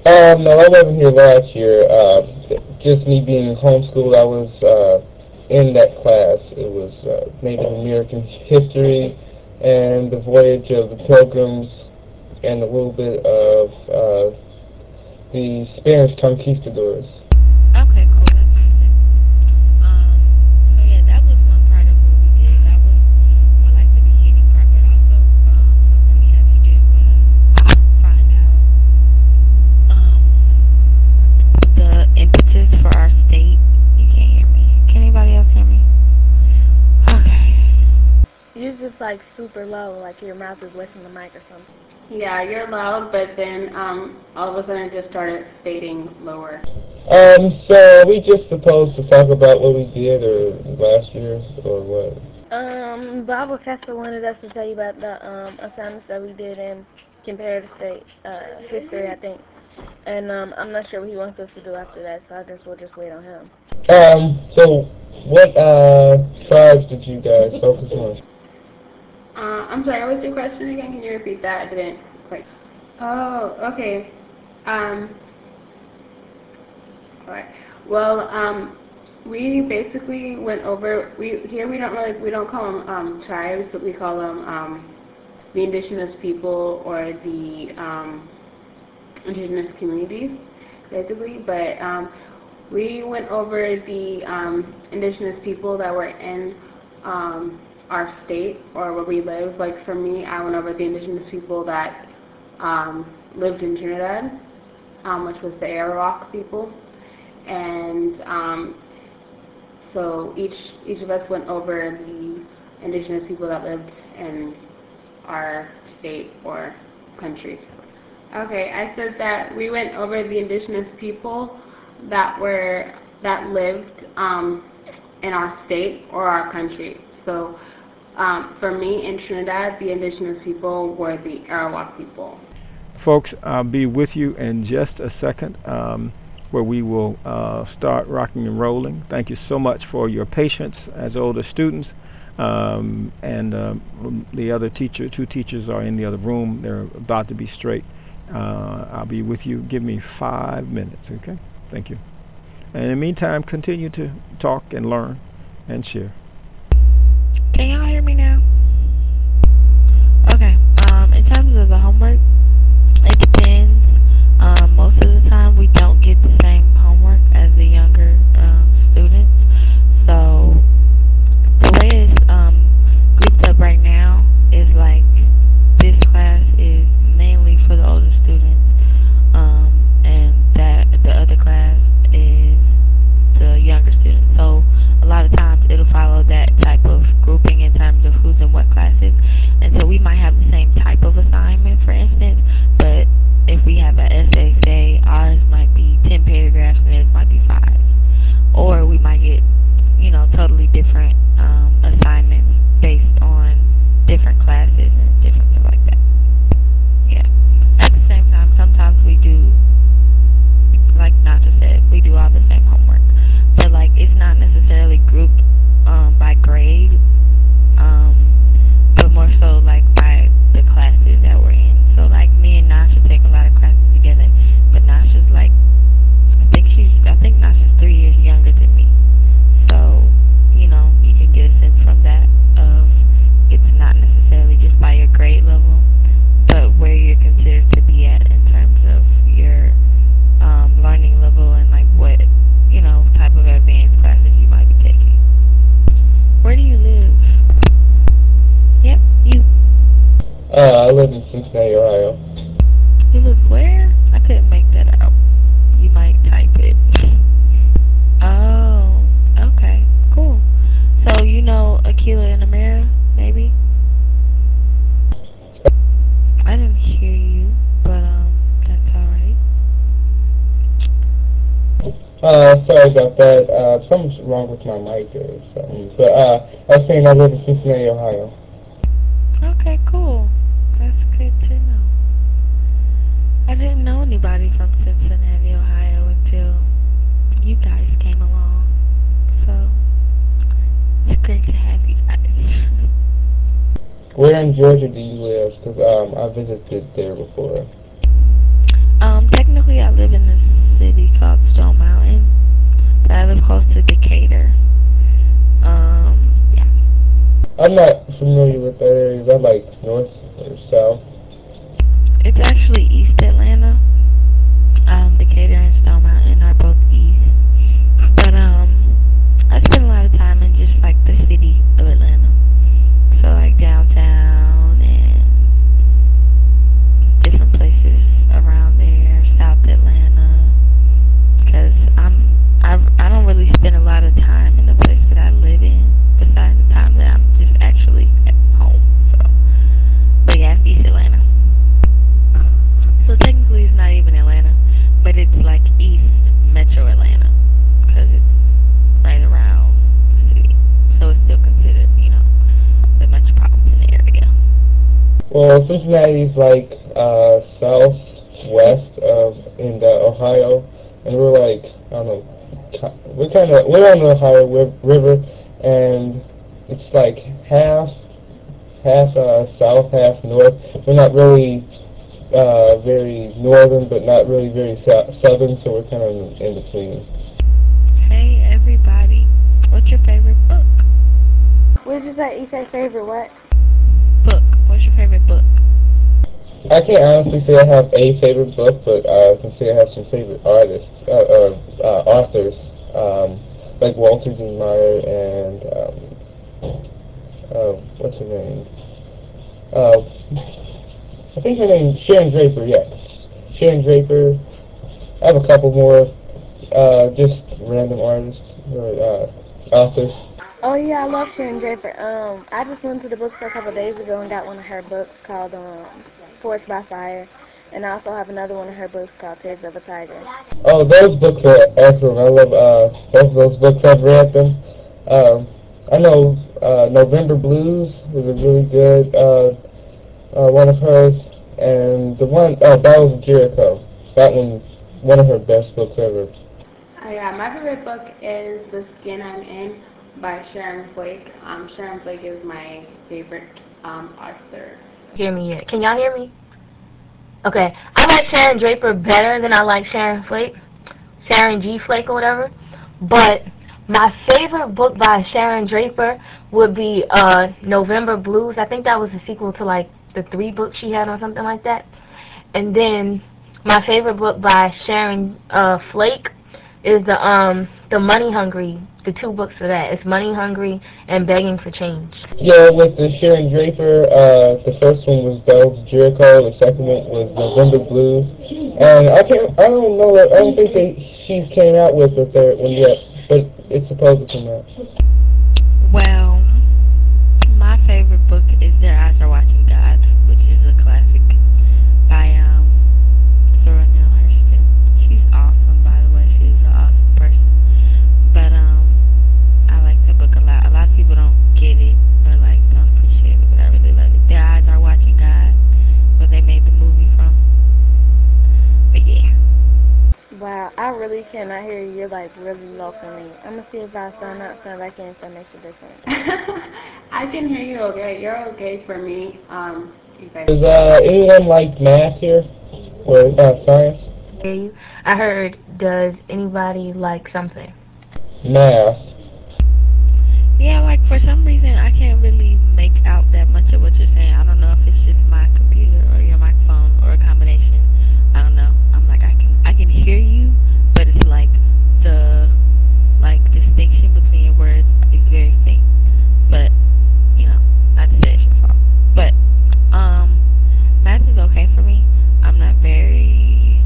No, I wasn't here last year. Just me being homeschooled, I was in that class. It was Native American history and the voyage of the Pilgrims and a little bit of the Spanish conquistadors. Okay, cool. That's interesting. So yeah, that was one part of what we did. That was more like the beginning part, but also something we had to do was find out the impetus for our state. You can't hear me. Can anybody else hear me? Okay. You're just like super low, like your mouth is away from the mic or something. Yeah, you're loud, but then all of a sudden it just started fading lower. So are we just supposed to talk about what we did or last year or what? Bible Casper wanted us to tell you about the assignments that we did in comparative state history, I think. And I'm not sure what he wants us to do after that, so I guess we'll just wait on him. So what tribes did you guys focus on? I'm sorry, what was your question again? Can you repeat that? I didn't quite. Oh, okay. Alright. Well, we basically went over. We don't call them tribes, but we call them the indigenous people or the indigenous communities, basically. But we went over the indigenous people that were in our state or where we live. Like for me, I went over the indigenous people that lived in Trinidad, which was the Arawak people, and so each of us went over the indigenous people that lived in our state or country. Okay, I said that we went over the indigenous people that lived in our state or our country. So for me in Trinidad, the indigenous people were the Arawak people. Folks, I'll be with you in just a second, where we will start rocking and rolling. Thank you so much for your patience as older students. And the other two teachers are in the other room. They're about to be straight. I'll be with you. Give me 5 minutes, okay? Thank you. And in the meantime, continue to talk and learn and share. Can y'all hear me now? Okay. In terms of the homework, it depends. Most of the time, we don't get the same homework as the younger students. So the way it's grouped up right now is like this class is mainly for the older students, and that the other class is the younger students. So a lot of times it'll follow that type of grouping in terms of who's in what classes. And so we might have the same type of assignment, for instance, but if we have an essay, say ours might be 10 paragraphs and theirs might be 5. Or we might get, totally different assignments based on different classes and different stuff like that. Yeah. At the same time, sometimes we do, like Nacha said, we do all the same homework. But like it's not necessarily grouped by grade, but more so like by the classes that we're in. So like me and Nasha take a lot of classes together, but Nasha's like, I think Nasha's 3 years younger than me. So, you can get a sense from that of it's not necessarily just by your grade level, but where you're considered to be at in terms of your learning level and like what, type of advanced classes you might be taking. Where do you live? Yep, you. I live in Cincinnati, Ohio. You live where? I couldn't make that out. You might type it. Oh, okay, cool. So you know Akila and Amira, maybe? I didn't hear you, but that's alright. Sorry about that. Something's wrong with my mic or something. But I was saying I live in Cincinnati, Ohio. Okay, cool. That's good to know. I didn't know anybody from Cincinnati, Ohio until you guys came along. So it's great to have you guys. Where in Georgia do you live? Because I visited there before. technically I live in a city called Stone Mountain, but I live close to Decatur. Yeah. I'm not familiar with that area. Is that like north or south? It's actually East Atlanta. Decatur and Stone Mountain are both east. But I spend a lot of time in just like the city of Atlanta. So like downtown and different places around there, South Atlanta. Because I don't really spend a lot of time in the place that I live in, besides the time that I'm just actually at home. So, but yeah, it's East Atlanta. So technically it's not even Atlanta, but it's like East Metro Atlanta, because it's right around the city. So it's still considered, the metropolitan area. Well, Cincinnati's like southwest in Ohio, and we're like, I don't know, we're on the Ohio River, and it's like half south, half north. We're not really very northern, but not really very southern, so we're kind of in between. Hey everybody, what's your favorite book? What did you say? You said favorite what? Book. What's your favorite book? I can't honestly say I have a favorite book, but I can say I have some favorite artists, authors, like Walter D. Meyer and what's her name? I think her name is Sharon Draper. Yeah, Sharon Draper. I have a couple more, just random artists or authors. Oh yeah, I love Sharon Draper. I just went to the bookstore a couple of days ago and got one of her books called Forged by Fire, and I also have another one of her books called Tears of a Tiger. Oh, those books are excellent. I love both of those books. I've read them. I know November Blues is a really good one of hers, and the one Battles of Jericho. That one of her best books ever. Yeah, my favorite book is The Skin I'm In by Sharon Flake. Sharon Flake is my favorite author. Hear me yet? Can y'all hear me? Okay, I like Sharon Draper better than I like Sharon Flake, Sharon G. Flake or whatever. But my favorite book by Sharon Draper would be November Blues. I think that was a sequel to like the 3 books she had or something like that. And then my favorite book by Sharon Flake is the Money Hungry. The 2 books of that. It's Money Hungry and Begging for Change. Yeah, with the Sharon Draper, the first one was Battles of Jericho. The second one was November Blues. And I don't know. I don't think she came out with the third one yet, but it's supposed to come out. Well, my favorite book is Their Eyes Are Watching God, which is a classic by Zora Neale Hurston. She's awesome, by the way. She's an awesome person. But I like that book a lot. A lot of people don't get it or like don't appreciate it, but I really love it. Their Eyes Are Watching God, where they made the movie from. But yeah. Wow, I really cannot hear you. You're like really low for me. I'm gonna see if I sound back in, if that makes a difference. I can hear you okay. You're okay for me. Does anyone like math here or science? Hear you? I heard. Does anybody like something? Math. Yeah, like for some reason I can't really make out that much of what you're saying. I don't know if it's just my computer or your microphone or a combination. I don't know. I'm like I can hear you, but it's like the distinction between your words is very faint. But not to say it's your fault. But math is okay for me. I'm not very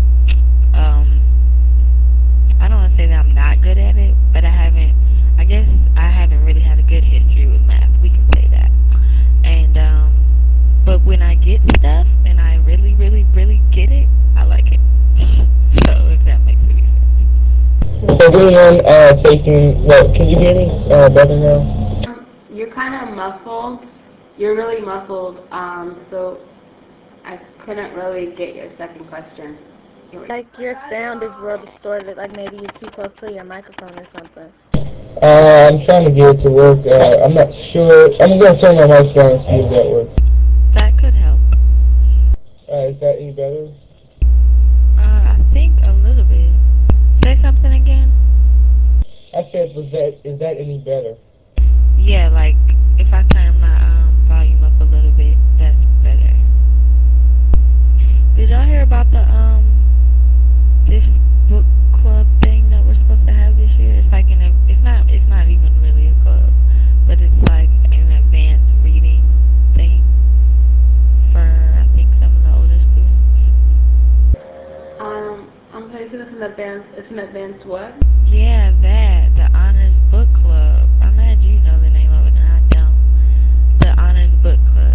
I don't want to say that I'm not good at it, but I guess I haven't really had a good history with math. We can say that. And but when I get stuff and I really, really, really get it, I like it. So if that makes any sense. So anyone taking, can you hear me better now? You're kind of muffled. You're really muffled. So I couldn't really get your second question. Like your sound is real distorted, like maybe you're too close to your microphone or something. I'm trying to get it to work. I'm not sure. I'm going to turn my mic down and see if that works. That could help. Is that any better? I think said, is that any better? Yeah, like if I turn my volume up a little bit, that's better. Did y'all hear about the this book club thing that we're supposed to have this year? It's like it's not even really a club, but it's like an advanced reading thing for I think some of the older students. I'm sorry, so it's an advanced what? Yeah, the Honors Book Club. I'm glad you know the name of it and I don't. The Honors Book Club.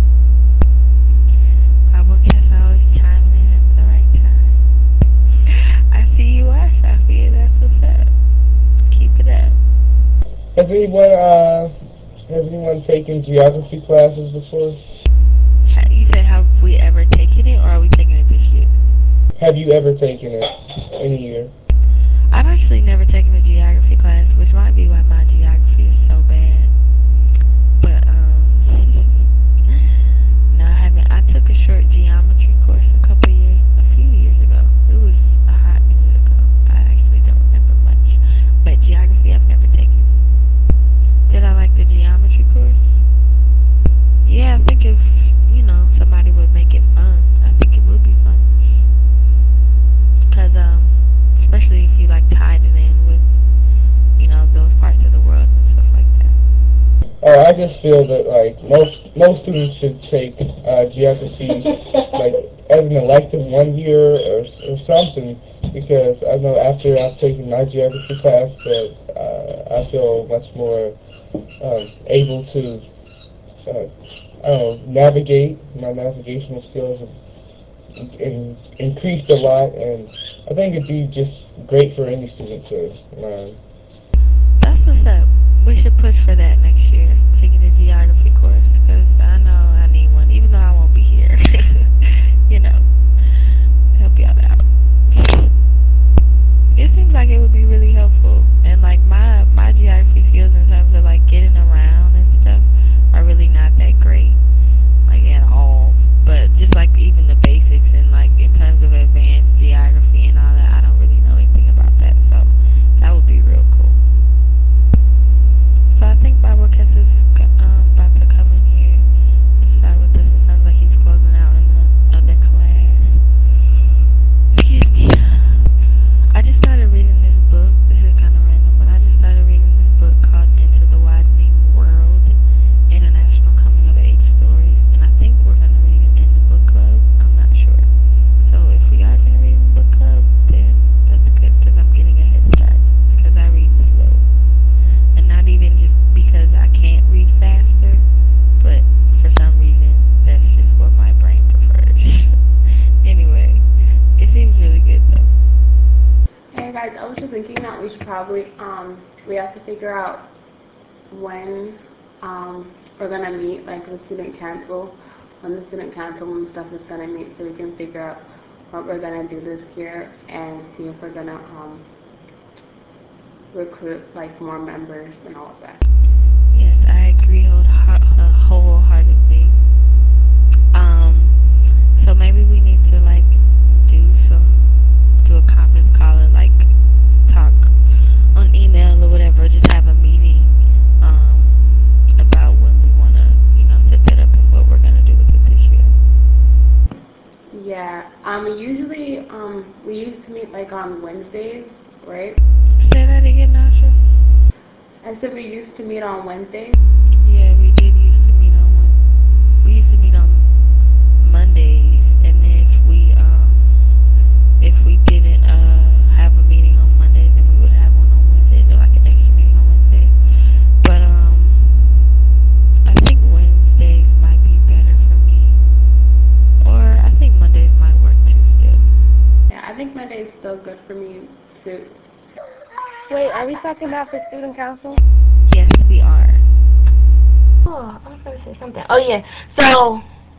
I will guess I always chiming in at the right time. I see you are, Sophia. That's what's up. Keep it up. Has anyone taken geography classes before? You said, have we ever taken it, or are we taking it this year? Have you ever taken it any year? I've actually never taken a geography class, which might be why my geography is so bad. But, no, I haven't. I took a short geometry course a few years ago. It was a hot minute ago. I actually don't remember much. But geography I've never taken. Did I like the geometry course? Yeah, I think if, somebody would make it fun, I think it would be fun. Because, especially if you tied it in with, those parts of the world and stuff like that. I just feel that most students should take geography as an elective 1 year or something, because I know after I've taken my geography class that I feel much more able to navigate. My navigational skills have increased a lot, and I think it'd be just great for any student to learn. That's what's up. We should push for that next year, to get a geography course, because I know I need one, even though I won't be here. Help y'all out. It seems like it would be really helpful, and my geography skills in terms of getting around and stuff are really not that great, at all. But just even the basics and in terms of advanced geography and all that, I don't really know anything about that, so that would be real cool. So I think Bob Orkes is about to come in here and start with us. It sounds like he's closing out in the other class. Excuse me. I just started reading this book. This is kind of random, but I just started reading this book called Into the Widening World, International Coming of Age Stories, and I think we're going to read it in the book club. I'm not sure. So if we are going to read in the book club, then that's good, because I'm getting a head start, because I read slow. And not even just because I can't read faster, but for some reason, that's just what my brain prefers. Anyway, it seems really good though. Hey guys, I was just thinking that we should probably, we have to figure out when we're going to meet, the student council, when the student council and stuff is going to meet, so we can figure out what we're going to do this year and see if we're going to recruit more members and all of that. Yes, I agree wholeheartedly. So maybe we need to do a conference call or talk on email or whatever, just have a meeting about when we want to set that up and what we're going to do with it this year. Yeah, usually we used to meet on Wednesdays, right? Say that again, Nasha. I said we used to meet on Wednesdays. Yeah, we did used to meet on Mondays, and then if we didn't have a meeting on Mondays, then we would have one on Wednesdays, or an extra meeting on Wednesdays. But I think Wednesdays might be better for me, or I think Mondays might work too still. Yeah, I think Monday is still good for me too. Wait, are we talking about the student council? Yes, we are. Oh, I was going to say something. Oh, yeah. So,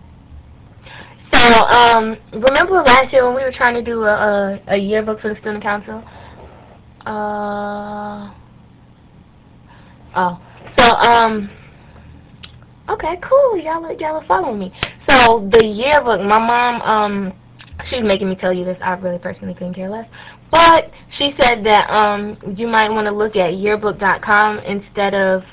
remember last year when we were trying to do a yearbook for the student council? Okay, cool. Y'all are following me. So, the yearbook, my mom, she was making me tell you this. I really personally couldn't care less. But she said that you might want to look at yearbook.com instead of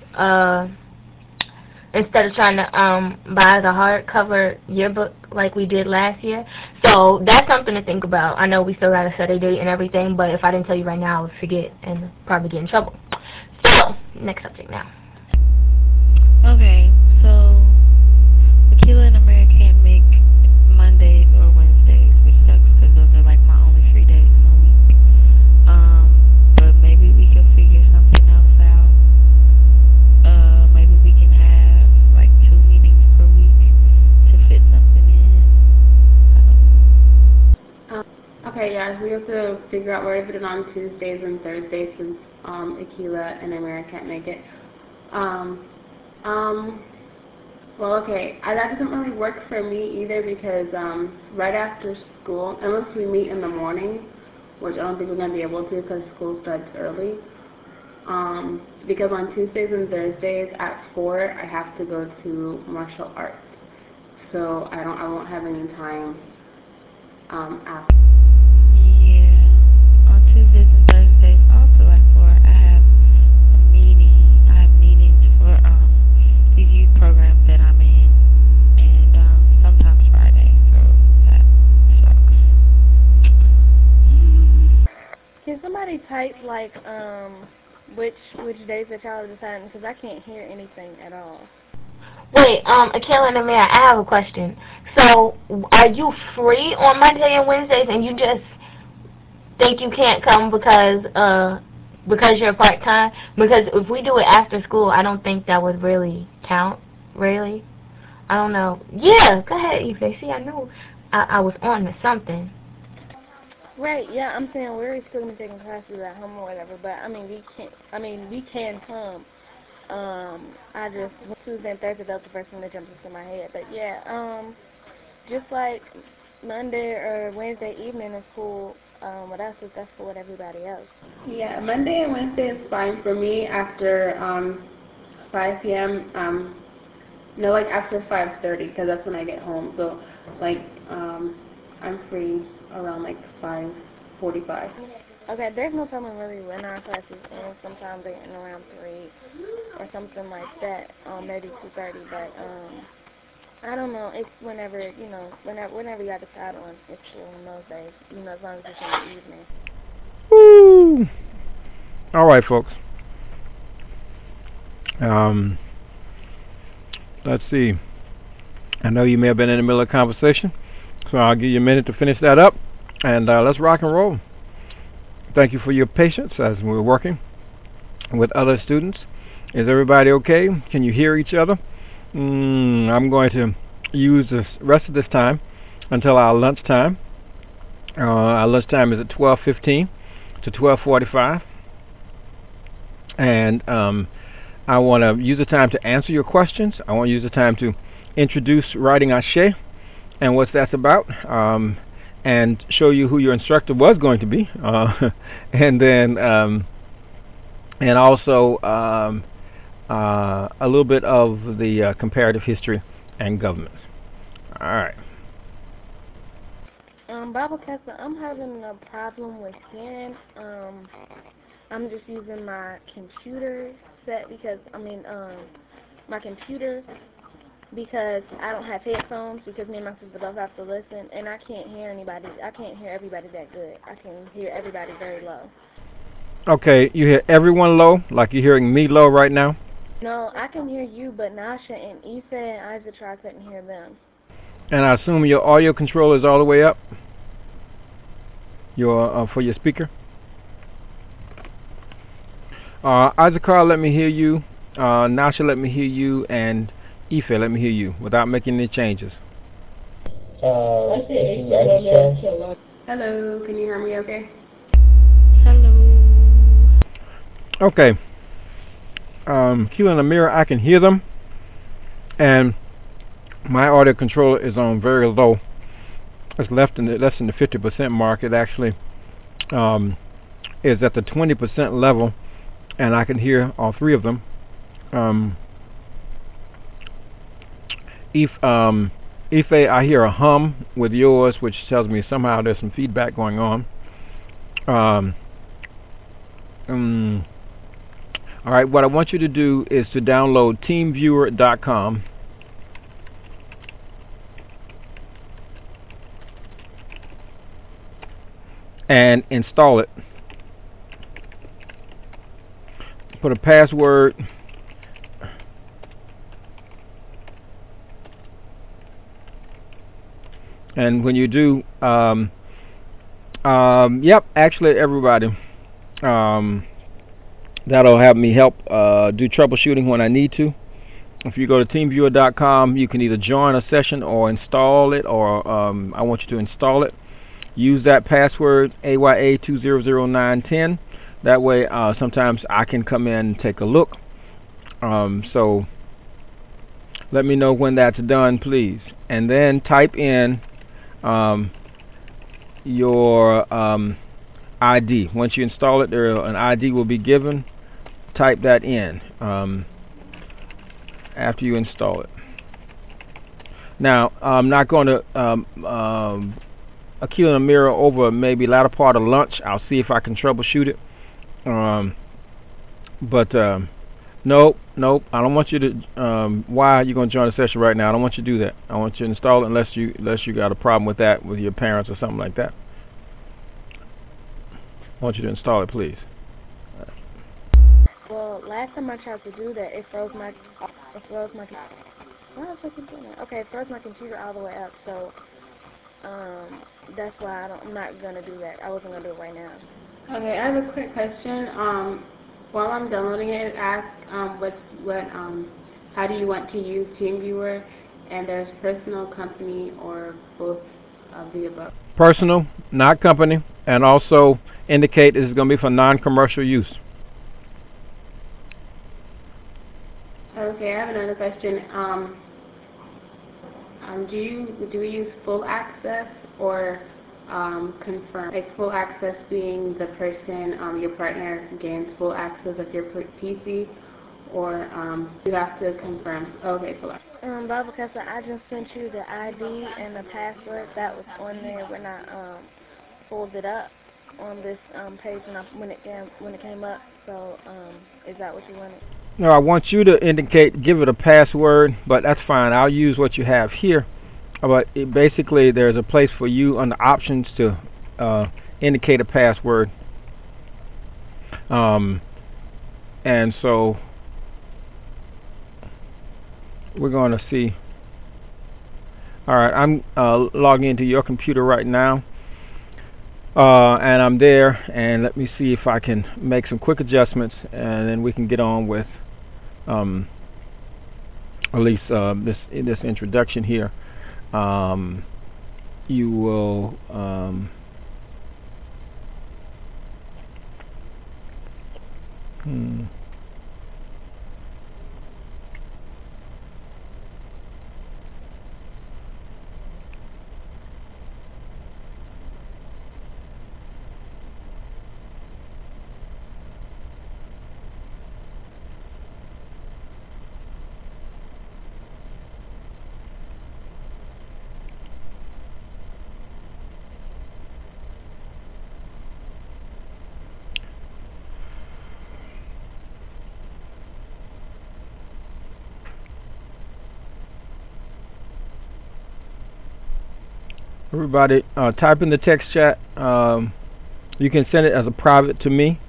trying to buy the hardcover yearbook like we did last year. So that's something to think about. I know we still got to set a date and everything, but if I didn't tell you right now, I would forget and probably get in trouble. So, next subject now. Okay, so Akila and Amira can't make Mondays or Wednesdays, which sucks because those are like my only free days in the week. But maybe we can figure something else out. Maybe we can have like 2 meetings per week to fit something in. I don't know. Okay, yeah, we have to figure out where to put it on Tuesdays and Thursdays since Akila and Amira can't make it. Well, okay, that doesn't really work for me either because right after school, unless we meet in the morning, which I don't think we're going to be able to because school starts early, because on Tuesdays and Thursdays at 4, I have to go to martial arts, so I won't have any time after. Yeah, on Tuesdays and Thursdays also at 4, I have meetings for these youth programs that I'm in, and sometimes Friday, so that sucks. Can somebody type like which days that y'all are deciding? Because I can't hear anything at all. Wait, Akila and Amir, I have a question. So, are you free on Monday and Wednesdays, and you just think you can't come because you're part-time? Because if we do it after school, I don't think that would really count, really. I don't know. Yeah, go ahead, Ife. See, I know I was on to something. Right, yeah, I'm saying we're still gonna be taking classes at home or whatever, but we can come. I just Tuesday and Thursday, that's the first one that jumps into my head. But yeah, just like Monday or Wednesday evening is cool. What else is that's for what everybody else? Yeah, Monday and Wednesday is fine for me after 5 p.m. No, like after 5:30 because that's when I get home. So like I'm free around like 5:45. Okay, there's no telling really when our classes end. Sometimes they end around 3 or something like that, maybe 2:30. But I don't know. It's whenever whenever you decide on it's school on those days. As long as it's in the evening. Woo! All right, folks. Let's see. I know you may have been in the middle of a conversation, so I'll give you a minute to finish that up, and let's rock and roll. Thank you for your patience as we're working with other students. Is everybody okay? Can you hear each other? I'm going to use the rest of this time until our lunch time. Our lunch time is at 12:15 to 12:45, and I want to use the time to answer your questions. I want to use the time to introduce writing Ashe and what that's about, and show you who your instructor was going to be, and then and also a little bit of the comparative history and government. All right. Bible Castle, I'm having a problem with hearing. I'm just using my computer set because my computer because I don't have headphones because me and my sister both have to listen, and I can't hear anybody. I can't hear everybody that good. I can hear everybody very low. Okay, you hear everyone low, like you're hearing me low right now? No, I can hear you, but Nasha and Ife and Isaac, I couldn't hear them. And I assume your audio controller is all the way up? For your speaker? Isaac, let me hear you. Nasha, let me hear you. And Ife, let me hear you without making any changes. Hello, can you hear me okay? Hello. Okay. Q and Amira, I can hear them. And my audio controller is on very low. It's less than the 50% mark. It actually is at the 20% level, and I can hear all three of them. Ife, I hear a hum with yours, which tells me somehow there's some feedback going on. Um, all right, what I want you to do is to download TeamViewer.com. And install it. Put a password. And when you do, yep, actually everybody, that'll have me help do troubleshooting when I need to. If you go to TeamViewer.com, you can either join a session or install it, or I want you to install it. Use that password AYA200910. That way, sometimes I can come in and take a look. So let me know when that's done, please. And then type in your ID. Once you install it, an ID will be given. Type that in after you install it. Now, I'm not going to Akil and Amira over maybe latter part of lunch. I'll see if I can troubleshoot it. Nope. I don't want you to. Why are you going to join the session right now? I don't want you to do that. I want you to install it unless you got a problem with that with your parents or something like that. I want you to install it, please. Well, last time I tried to do that, it froze my. Why was I doing that? Okay, it froze my computer all the way up. So, that's why I'm not gonna do that. I wasn't gonna do it right now. Okay, I have a quick question. While I'm downloading it, it asks how do you want to use TeamViewer, and there's personal, company, or both of the above. Personal, not company, and also indicate this is going to be for non-commercial use. Okay, I have another question. Do we use full access or confirm? Like full access being the person, your partner gains full access of your PC, or you have to confirm. Okay, full access. Bible Professor, I just sent you the ID and the password that was on there when I pulled it up on this page when it came up. So is that what you wanted? No, I want you to give it a password, but that's fine. I'll use what you have here. But basically, there's a place for you under options to indicate a password. And so we're going to see. All right, I'm logging into your computer right now. And I'm there. And let me see if I can make some quick adjustments, and then we can get on with at least this introduction here. You will everybody type in the text chat. You can send it as a private to me.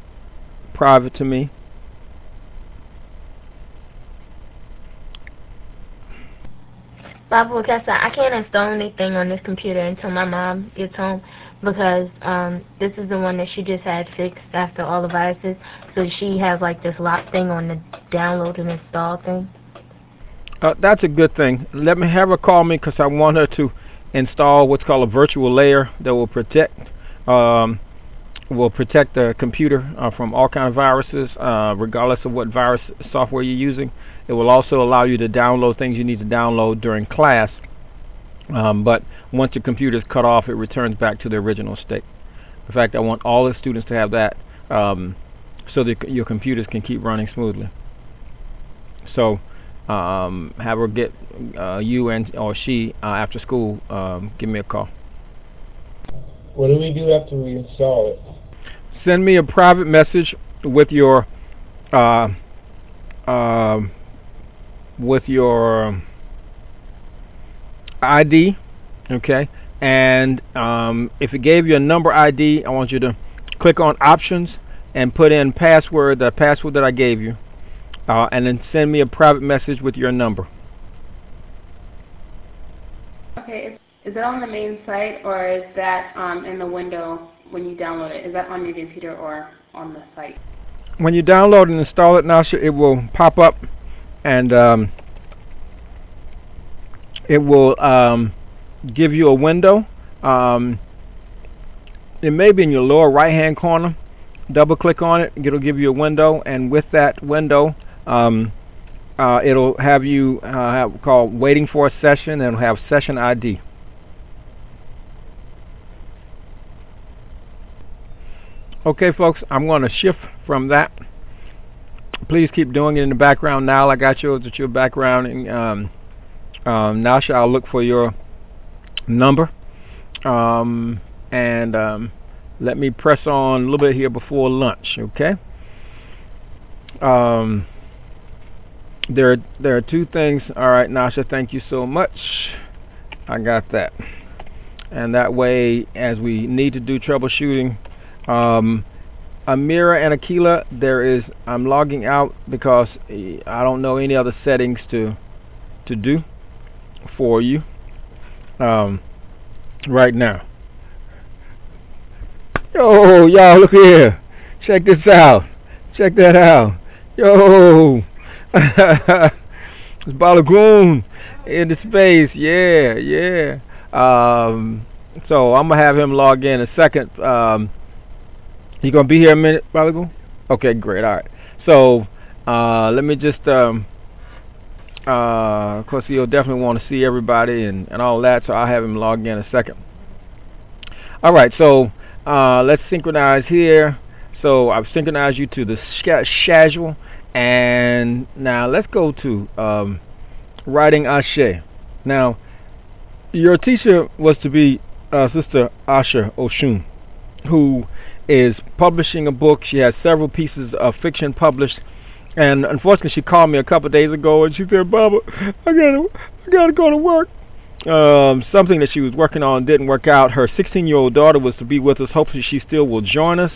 Bible Professor, I can't install anything on this computer until my mom gets home, because this is the one that she just had fixed after all the viruses. So she has like this lock thing on the download and install thing. That's a good thing. Let me have her call me, because I want her to install what's called a virtual layer that will protect the computer from all kinds of viruses, regardless of what virus software you're using. It will also allow you to download things you need to download during class, but once your computer is cut off, it returns back to the original state. In fact, I want all the students to have that, so that your computers can keep running smoothly. So have her get you or she after school. Give me a call. What do we do after we install it? send me a private message with your ID, okay? And if it gave you a number ID, I want you to click on options and put in the password that I gave you, and then send me a private message with your number. Okay, is that on the main site, or is that in the window when you download it? Is that on your computer or on the site? When you download and install it, Nasha, it will pop up, and it will give you a window. It may be in your lower right-hand corner. Double click on it. It'll give you a window, and with that window, it'll have you called waiting for a session, and it'll have session ID. Okay, folks, I'm going to shift from that. Please keep doing it in the background. Now I got yours at your background, and Nasha, I'll look for your number, and let me press on a little bit here before lunch, okay? There are two things. All right, Nasha, thank you so much. I got that. And that way, as we need to do troubleshooting, Amira and Akila, I'm logging out because I don't know any other settings to do for you right now. Yo, y'all, look here. Check this out. Check that out. Yo. It's Balagoon in the space. Yeah. So I'm going to have him log in a second. You going to be here a minute, Balagoon? Okay, great. All right. So let me just, of course, he'll definitely want to see everybody and all that, so I'll have him log in a second. All right, so let's synchronize here. So I've synchronized you to the schedule, and now let's go to writing Ashe. Now, your teacher was to be Sister Asha Oshun, who is publishing a book. She has several pieces of fiction published, and unfortunately, she called me a couple of days ago, and she said, "Baba, I gotta go to work." Something that she was working on didn't work out. Her 16-year-old daughter was to be with us. Hopefully, she still will join us.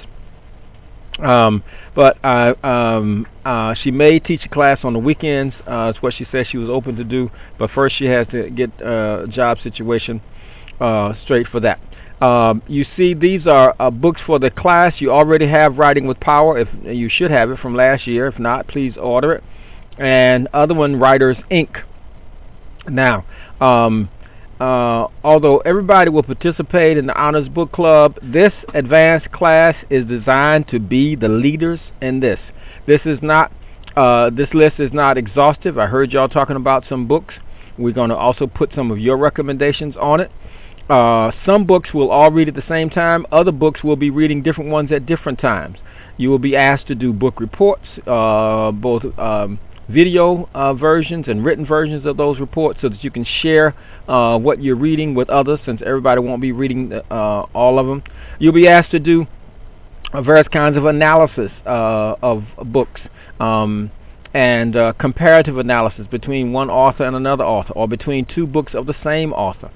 But she may teach a class on the weekends. That's what she said she was open to do. But first, she has to get a job situation straight for that. You see, these are books for the class. You already have Writing with Power. If you should have it from last year. If not, please order it. And other one, Writers Inc. Now, although everybody will participate in the Honors Book Club, this advanced class is designed to be the leaders in this. This list is not exhaustive. I heard y'all talking about some books. We're going to also put some of your recommendations on it. Some books we'll all read at the same time. Other books we'll be reading different ones at different times. You will be asked to do book reports, both video versions and written versions of those reports, so that you can share what you're reading with others, since everybody won't be reading all of them. You'll be asked to do various kinds of analysis of books, and comparative analysis between one author and another author, or between two books of the same author.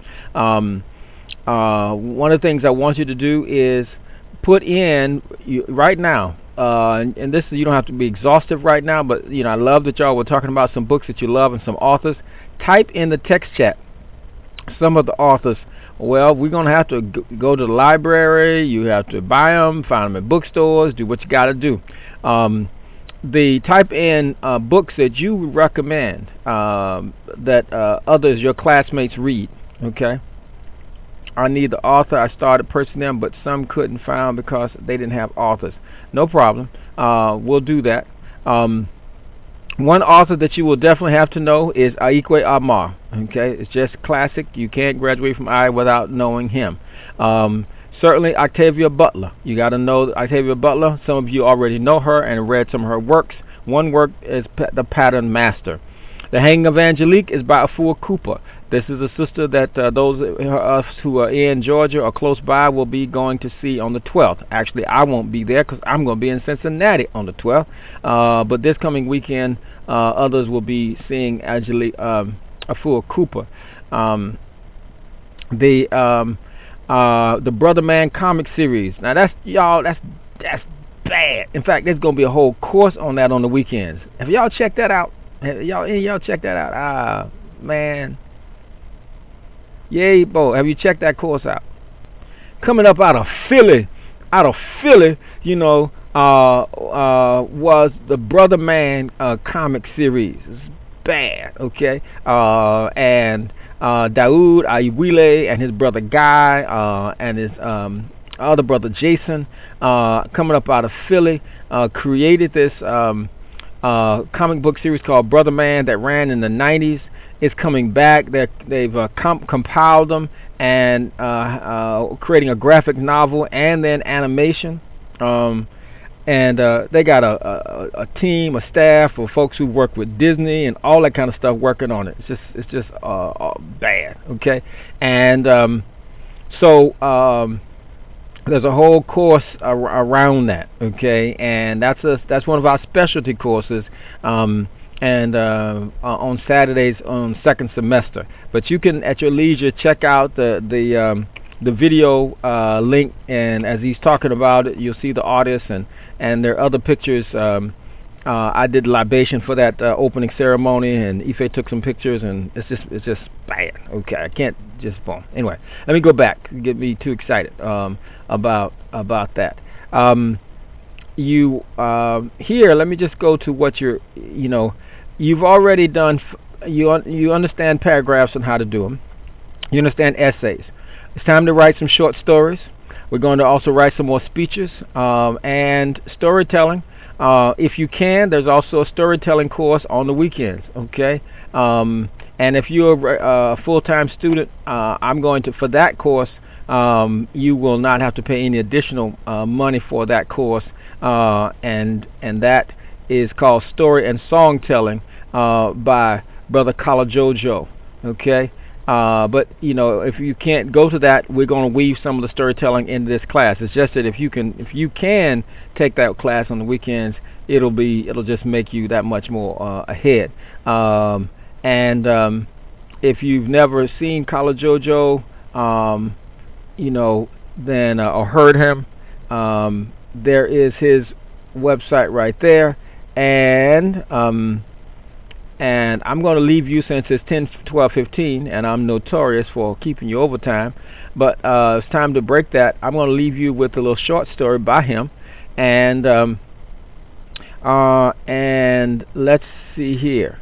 One of the things I want you to do is put in right now, and this is, you don't have to be exhaustive right now, but I love that y'all were talking about some books that you love and some authors. Type in the text chat some of the authors. Well, we're going to have to go to the library. You have to buy them, find them at bookstores, do what you got to do. Type in books that you recommend that others, your classmates, read. Okay. I need the author. I started pursing them, but some couldn't find because they didn't have authors. No problem. We'll do that. One author that you will definitely have to know is Aikwe Amar. Okay, it's just classic. You can't graduate from I without knowing him. Certainly Octavia Butler. You got to know Octavia Butler. Some of you already know her and read some of her works. One work is The Pattern Master. The Hanging of Angelique is by Afua Cooper. This is a sister that those of us who are in Georgia or close by will be going to see on the 12th. Actually, I won't be there because I'm going to be in Cincinnati on the 12th. But this coming weekend, others will be seeing Angelique Afua Cooper. The Brother Man comic series. Now that's y'all. That's bad. In fact, there's gonna be a whole course on that on the weekends. Have y'all checked that out? Have y'all checked that out? Man. Yay, boy. Have you checked that course out? Coming up out of Philly, you know, was the Brother Man comic series. It's bad, okay? And Daoud Ayiwile and his brother Guy and his other brother Jason, coming up out of Philly, created this comic book series called Brother Man that ran in the 90s. It's coming back. They've compiled them and creating a graphic novel and then animation. And they got a team, a staff of folks who work with Disney and all that kind of stuff working on it. It's just bad, okay? And so there's a whole course around that, okay? And that's one of our specialty courses. And on Saturdays on second semester. But you can, at your leisure, check out the video link, and as he's talking about it, you'll see the artists and there are other pictures. I did libation for that opening ceremony, and Ife took some pictures, and it's just bad. Okay, I can't just boom. Anyway, let me go back. Get me too excited about that. Here, let me just go to what you've already done. You understand paragraphs and how to do them. You understand essays. It's time to write some short stories. We're going to also write some more speeches and storytelling. If you can, there's also a storytelling course on the weekends, okay? And if you're a full-time student, I'm going to, for that course, you will not have to pay any additional money for that course, and that is called Story and Songtelling by Brother Kalajojo, okay? But if you can't go to that, we're going to weave some of the storytelling into this class. It's just that if you can take that class on the weekends, it'll just make you that much more ahead. And if you've never seen Kalajojo, then or heard him, there is his website right there, and I'm going to leave you, since it's 10, 12, 15, and I'm notorious for keeping you overtime, but it's time to break that. I'm going to leave you with a little short story by him, and let's see here.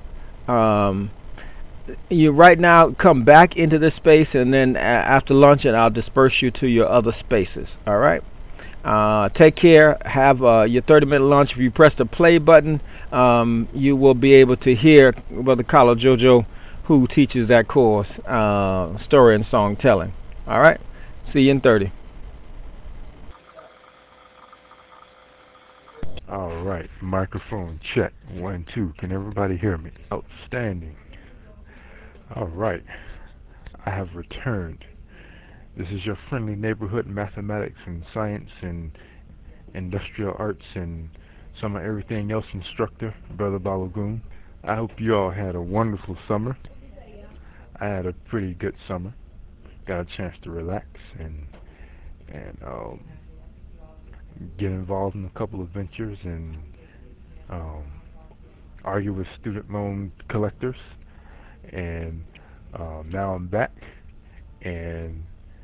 You right now come back into this space, and then after lunch, and I'll disperse you to your other spaces. All right. Take care. Have your 30-minute lunch. If you press the play button, you will be able to hear Brother Kalajojo, who teaches that course, story and song telling. All right. See you in 30. All right. Microphone check. 1, 2. Can everybody hear me? Outstanding. All right. I have returned. This is your friendly neighborhood mathematics and science and industrial arts and some of everything else instructor, Brother Balagoon. I hope you all had a wonderful summer. I had a pretty good summer. Got a chance to relax and get involved in a couple of ventures and argue with student loan collectors. And now I'm back and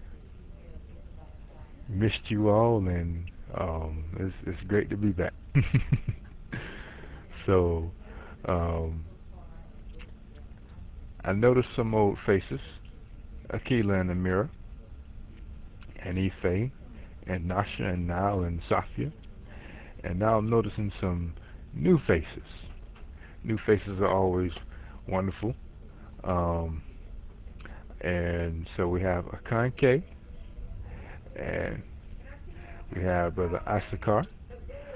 missed you all, and it's great to be back. So I noticed some old faces, Akila and Amira, and Ife, and Nasha, and Nile, and Safia, and now I'm noticing some new faces. New faces are always wonderful. And so we have Akan K, and we have Brother Asakar.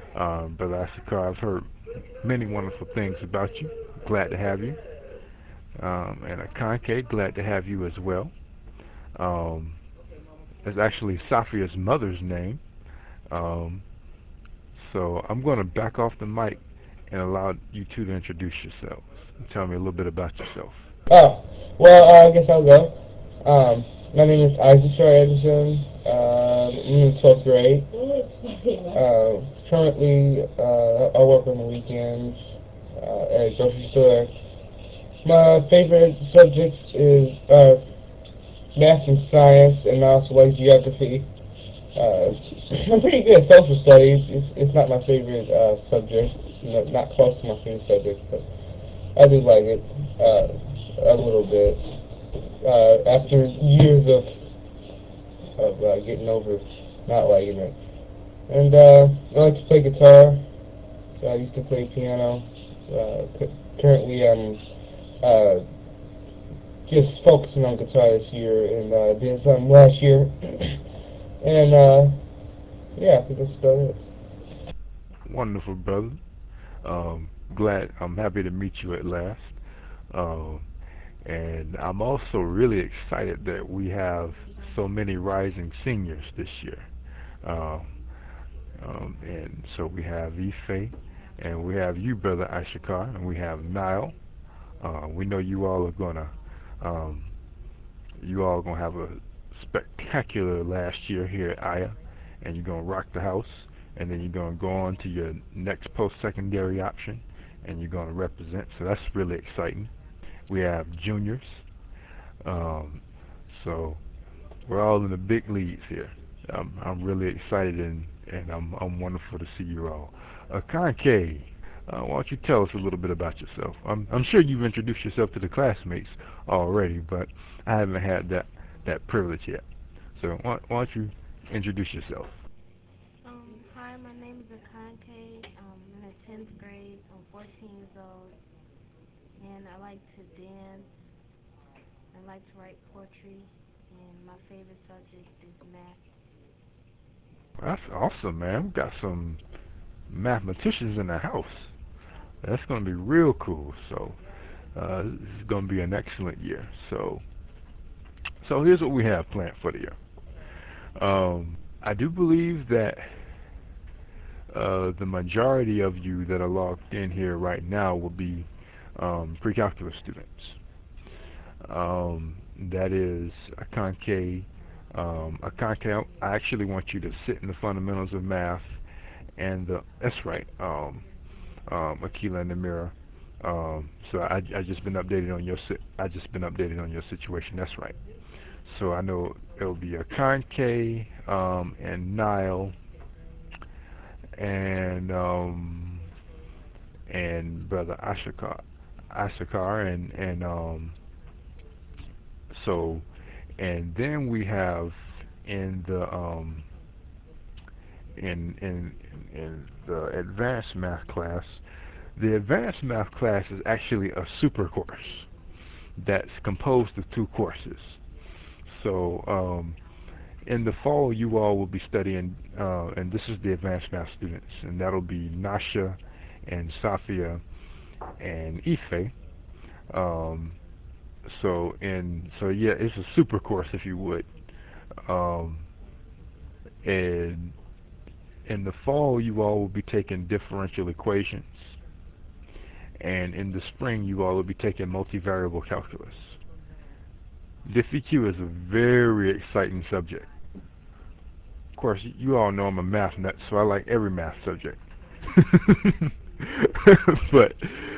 Brother Asakar, I've heard many wonderful things about you. Glad to have you. And Akanke, glad to have you as well. Um, it's actually Safia's mother's name. Um, so I'm going to back off the mic and allow you two to introduce yourselves and tell me a little bit about yourself. Oh, well, I guess I'll go. My name is Isaac Shore Anderson. I'm in the 12th grade. Currently, I work on the weekends at a grocery store. My favorite subjects is math and science, and I also like geography. I'm pretty good at social studies. It's not my favorite subject, not close to my favorite subject, but I do like it a little bit. After years of getting over not liking it. And I like to play guitar. I used to play piano. Currently I'm just focusing on guitar this year, and did some last year. And yeah, I think that's about it. Wonderful, brother. I'm happy to meet you at last. And I'm also really excited that we have so many rising seniors this year. And so we have Ife, and we have you, Brother Ashikar, and we have Nile. We know you all are gonna have a spectacular last year here at Aya, and you're gonna rock the house, and then you're gonna go on to your next post-secondary option, and you're gonna represent. So that's really exciting. We have juniors, so we're all in the big leagues here. I'm really excited, and I'm wonderful to see you all. Akanke, why don't you tell us a little bit about yourself? I'm sure you've introduced yourself to the classmates already, but I haven't had that privilege yet. So why don't you introduce yourself? Hi, my name is Akanke. I'm in the 10th grade. I'm 14 years old, and I like to dance. I like to write poetry, and my favorite subject is math. That's awesome, man. We've got some mathematicians in the house. That's going to be real cool. So this is going to be an excellent year. So here's what we have planned for the year. I do believe that the majority of you that are logged in here right now will be pre-calculus students. That is Akanke. Akanke, I actually want you to sit in the fundamentals of math, and that's right, Akila and Namira. So I just been updated on your situation. That's right. So I know it'll be Akanke and Nile and Brother Ashikar and so, and then we have in the in the advanced math class. The advanced math class is actually a super course that's composed of 2 courses. So in the fall, you all will be studying, and this is the advanced math students, and that'll be Nasha and Safia and Ife. So yeah, it's a super course, if you would. And in the fall, you all will be taking differential equations, and in the spring, you all will be taking multivariable calculus. DiffEq is a very exciting subject. Of course, you all know I'm a math nut, so I like every math subject. But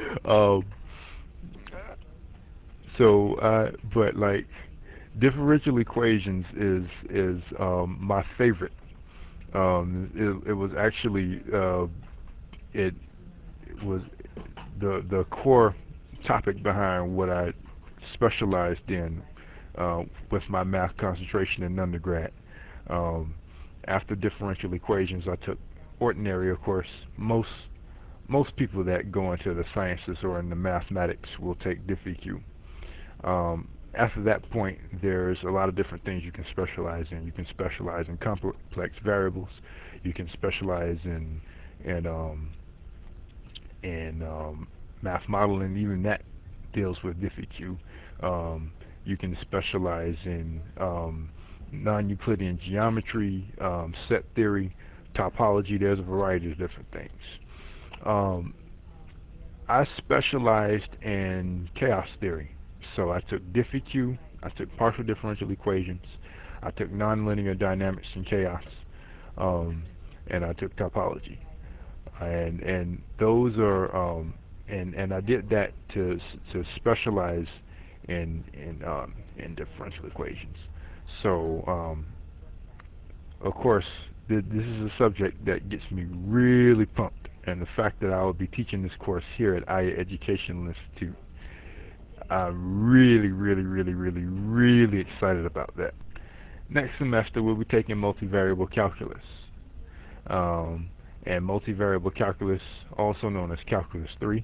but like differential equations is my favorite. It was actually it was the core topic behind what I specialized in with my math concentration in undergrad. After differential equations, I took ordinary. Of course, most people that go into the sciences or in the mathematics will take DiffEq. After that point, there's a lot of different things you can specialize in. You can specialize in complex variables. You can specialize in math modeling. Even that deals with DiffyQ. You can specialize in non-Euclidean geometry, set theory, topology. There's a variety of different things. I specialized in chaos theory, so I took DiffyQ, I took partial differential equations, I took nonlinear dynamics and chaos, and I took topology, and those are and I did that to specialize in differential equations. So of course this is a subject that gets me really pumped, and the fact that I will be teaching this course here at IA Educational Institute, I'm really excited about that. Next semester we'll be taking multivariable calculus, and multivariable calculus, also known as Calculus 3,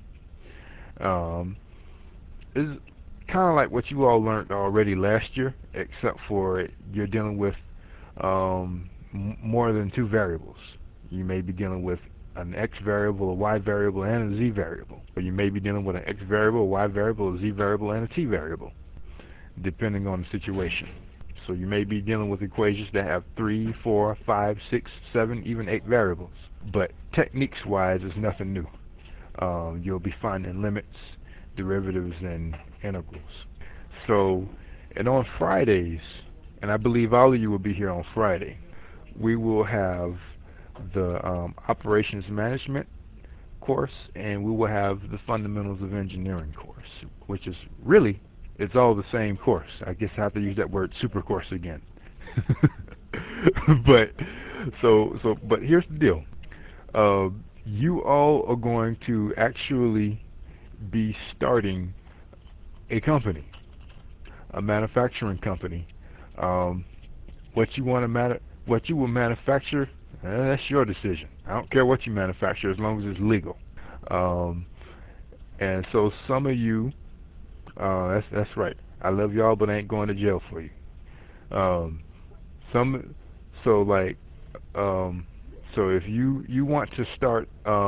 is kind of like what you all learned already last year, except for you're dealing with more than two variables. You may be dealing with an x variable, a y variable, and a z variable. Or you may be dealing with an x variable, a y variable, a z variable, and a t variable, depending on the situation. So you may be dealing with equations that have 3, 4, 5, 6, 7, even 8 variables. But techniques-wise, it's nothing new. You'll be finding limits, derivatives, and integrals. So, and on Fridays, and I believe all of you will be here on Friday, we will have the operations management course, and we will have the fundamentals of engineering course, which is really, it's all the same course. I guess I have to use that word super course again. but here's the deal. You all are going to actually be starting a company, a manufacturing company. What you will manufacture, that's your decision. I don't care what you manufacture as long as it's legal. And so some of you, that's right. I love y'all, but I ain't going to jail for you. So if you want to start,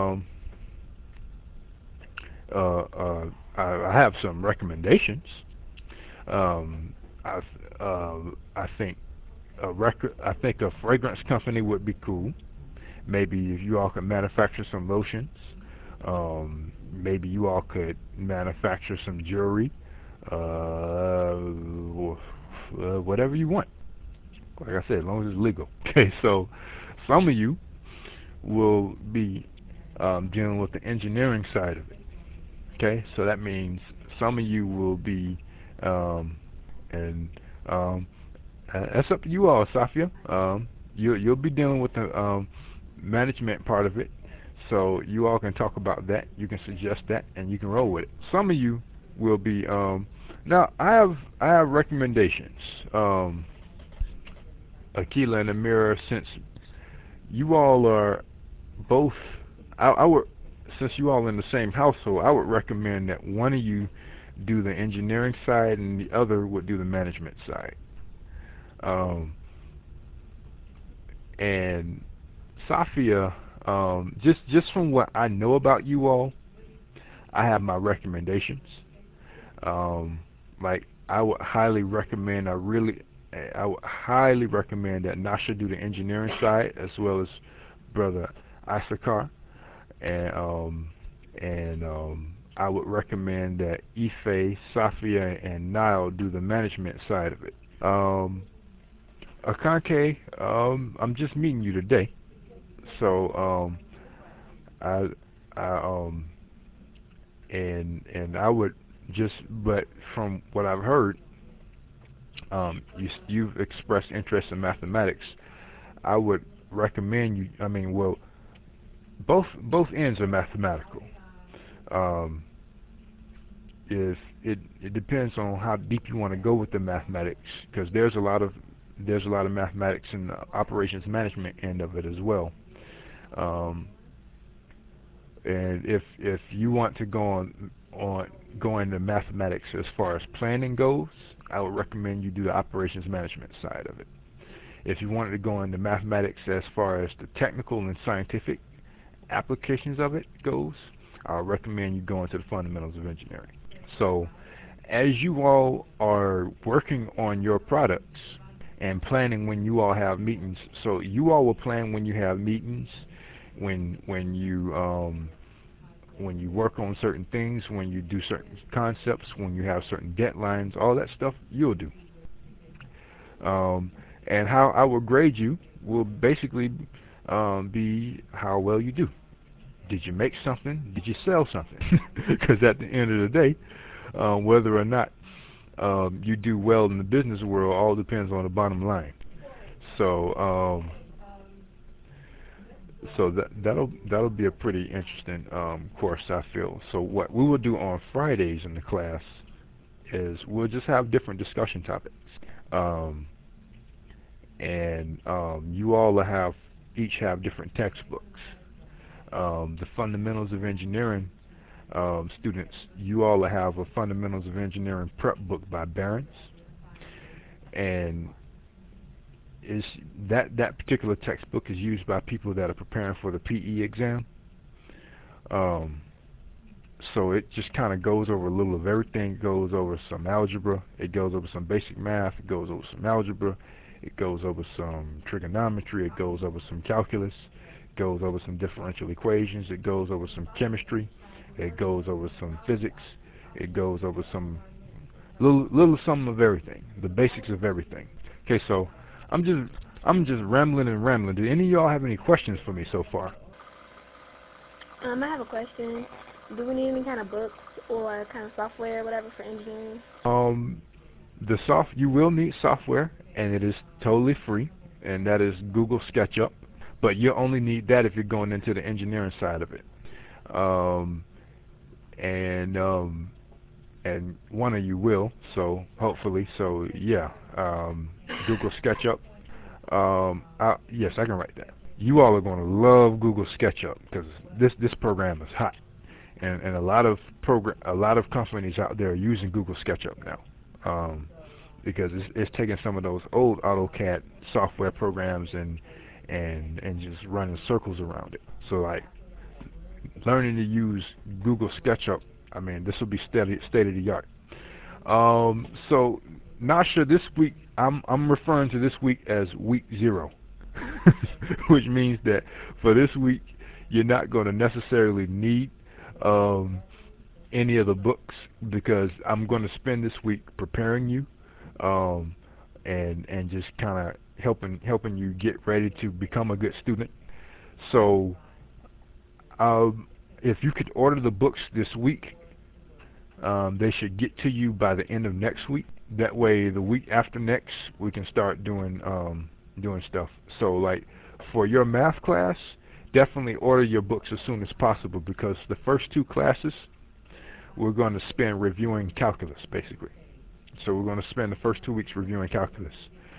I have some recommendations. I think a fragrance company would be cool. Maybe if you all could manufacture some lotions. Maybe you all could manufacture some jewelry. Whatever you want. Like I said, as long as it's legal. Okay, so some of you will be dealing with the engineering side of it. Okay, so that means some of you will be, that's up to you all, Safia. You'll be dealing with the management part of it, so you all can talk about that. You can suggest that, and you can roll with it. Some of you will be. Now, I have recommendations. Akila and Amira, since you all are both, since you all in the same household, I would recommend that one of you do the engineering side and the other would do the management side. And Safia, just from what I know about you all, I have my recommendations. Like I would highly recommend that Nasha do the engineering side, as well as Brother Isakar, and I would recommend that Ife, Safia, and Nile do the management side of it. Akanke, I'm just meeting you today, so I would just, but from what I've heard, you've expressed interest in mathematics. I would recommend you. I mean, well, both ends are mathematical. If it depends on how deep you want to go with the mathematics, because there's a lot of mathematics in the operations management end of it as well. And if you want to go into mathematics as far as planning goes, I would recommend you do the operations management side of it. If you wanted to go into mathematics as far as the technical and scientific applications of it goes, I would recommend you go into the fundamentals of engineering. So as you all are working on your products and planning when you all have meetings, so you all will plan when you have meetings, when you work on certain things, when you do certain concepts, when you have certain deadlines, all that stuff you'll do. And how I will grade you will basically be how well you do. Did you make something? Did you sell something? Because at the end of the day, whether or not you do well in the business world all depends on the bottom line. So that'll be a pretty interesting course, I feel. So what we will do on Fridays in the class is we'll just have different discussion topics, and you all will each have different textbooks. The fundamentals of engineering students, you all will have a fundamentals of engineering prep book by Barron's, and that particular textbook is used by people that are preparing for the PE exam. So it just kind of goes over a little of everything. It goes over some algebra, it goes over some basic math, it goes over some algebra, it goes over some trigonometry, it goes over some calculus, it goes over some differential equations, it goes over some chemistry, it goes over some physics, it goes over some little something of everything, the basics of everything. Okay, so I'm just rambling and rambling. Do any of y'all have any questions for me so far? I have a question. Do we need any kind of books or kind of software or whatever for engineering? You will need software, and it is totally free, and that is Google SketchUp. But you only need that if you're going into the engineering side of it. And one of you will, so hopefully. So yeah, Google SketchUp. Yes, I can write that. You all are going to love Google SketchUp because this program is hot, and a lot of companies out there are using Google SketchUp now, because it's taking some of those old AutoCAD software programs and just running circles around it. So like learning to use Google SketchUp, I mean, this will be state of the art. So Nasha, this week I'm referring to this week as week 0, which means that for this week you're not going to necessarily need any of the books, because I'm going to spend this week preparing you and just kind of helping you get ready to become a good student. So if you could order the books this week, they should get to you by the end of next week. That way the week after next we can start doing stuff. So like for your math class, definitely order your books as soon as possible, because the first 2 classes we're going to spend reviewing calculus, basically. So we're going to spend the first 2 weeks reviewing calculus.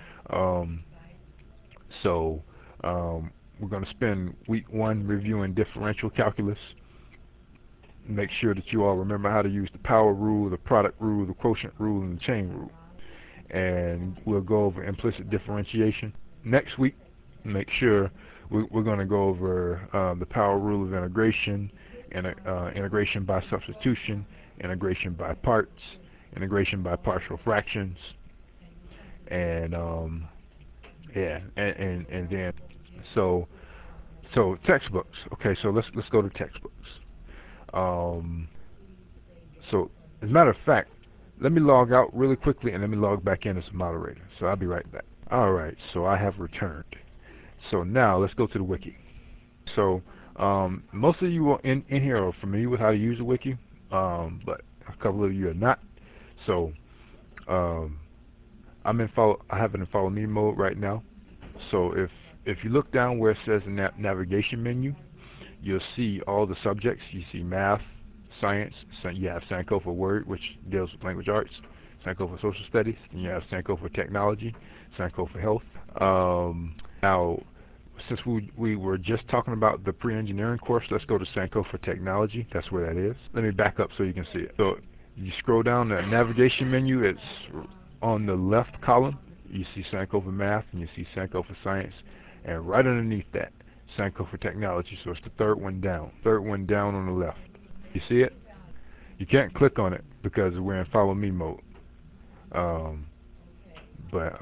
We're going to spend week 1 reviewing differential calculus. Make sure that you all remember how to use the power rule, the product rule, the quotient rule, and the chain rule. And we'll go over implicit differentiation. Next week, make sure we're going to go over the power rule of integration, and integration by substitution, integration by parts, integration by partial fractions, and then so textbooks. Okay, so let's go to textbooks. So as a matter of fact, let me log out really quickly and let me log back in as a moderator. So I'll be right back. Alright, so I have returned. So now let's go to the wiki. So most of you in here are familiar with how to use the wiki, but a couple of you are not. So I have it in follow me mode right now. So if you look down where it says the navigation menu, you'll see all the subjects. You see math, science, you have Sankofa Word, which deals with language arts, Sankofa Social Studies, and you have Sankofa Technology, Sankofa Health. Now, since we were just talking about the pre-engineering course, let's go to Sankofa Technology. That's where that is. Let me back up so you can see it. So you scroll down the navigation menu, it's on the left column. You see Sankofa Math and you see Sankofa Science, and right underneath that, Sankofa Technology. So it's the third one down on the left. You see it? You can't click on it because we're in follow me mode. But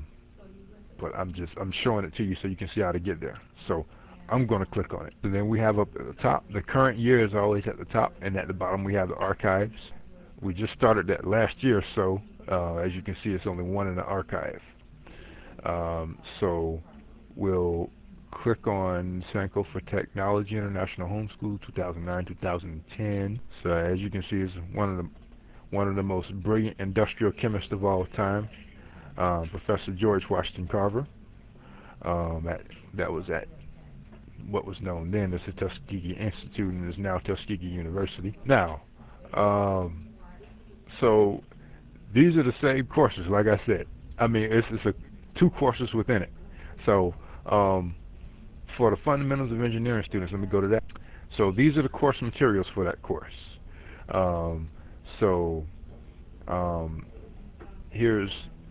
I'm showing it to you so you can see how to get there. So I'm going to click on it. And then we have up at the top, the current year is always at the top, and at the bottom we have the archives. We just started that last year or so. As you can see, it's only one in the archive. So we'll click on Sankofa Technology International Homeschool 2009-2010. So as you can see, it's one of the most brilliant industrial chemists of all time, Professor George Washington Carver. That was at what was known then as the Tuskegee Institute and is now Tuskegee University. Now, so these are the same courses, like I said. I mean, it's two courses within it. So for the fundamentals of engineering students, let me go to that. So these are the course materials for that course. Here's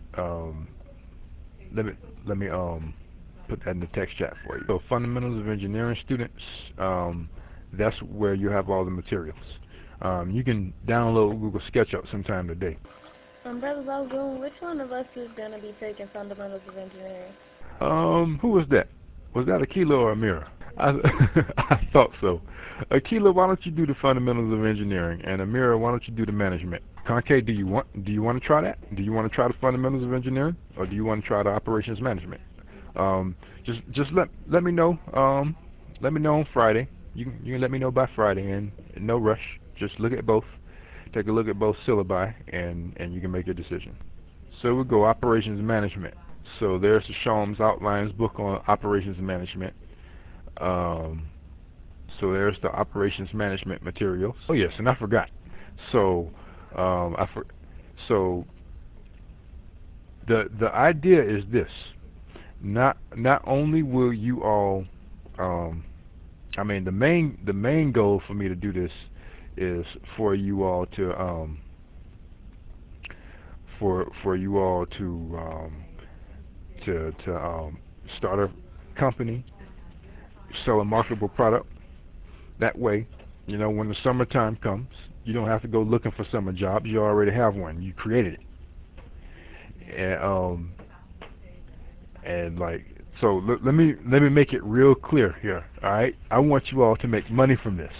let me put that in the text chat for you. So fundamentals of engineering students, that's where you have all the materials. You can download Google SketchUp sometime today. Brother Balgoon, which one of us is going to be taking fundamentals of engineering? Who was that? Was that Akila or Amira? I thought so. Akila, why don't you do the fundamentals of engineering, and Amira, why don't you do the management? Conke, do you want to try that? Do you want to try the fundamentals of engineering, or do you want to try the operations management? Just let me know. Let me know on Friday. You can let me know by Friday, and no rush. Just look at both. Take a look at both syllabi, and you can make your decision. So we'll go operations management. So there's the Shalom's Outlines book on operations management. So there's the operations management materials. Oh yes, and I forgot. So so the idea is this. Not only will you all, I mean, the main goal for me to do this is for you all to start a company, sell a marketable product. That way, you know, when the summertime comes, you don't have to go looking for summer jobs. You already have one. You created it. And like, so let me make it real clear here. All right, I want you all to make money from this.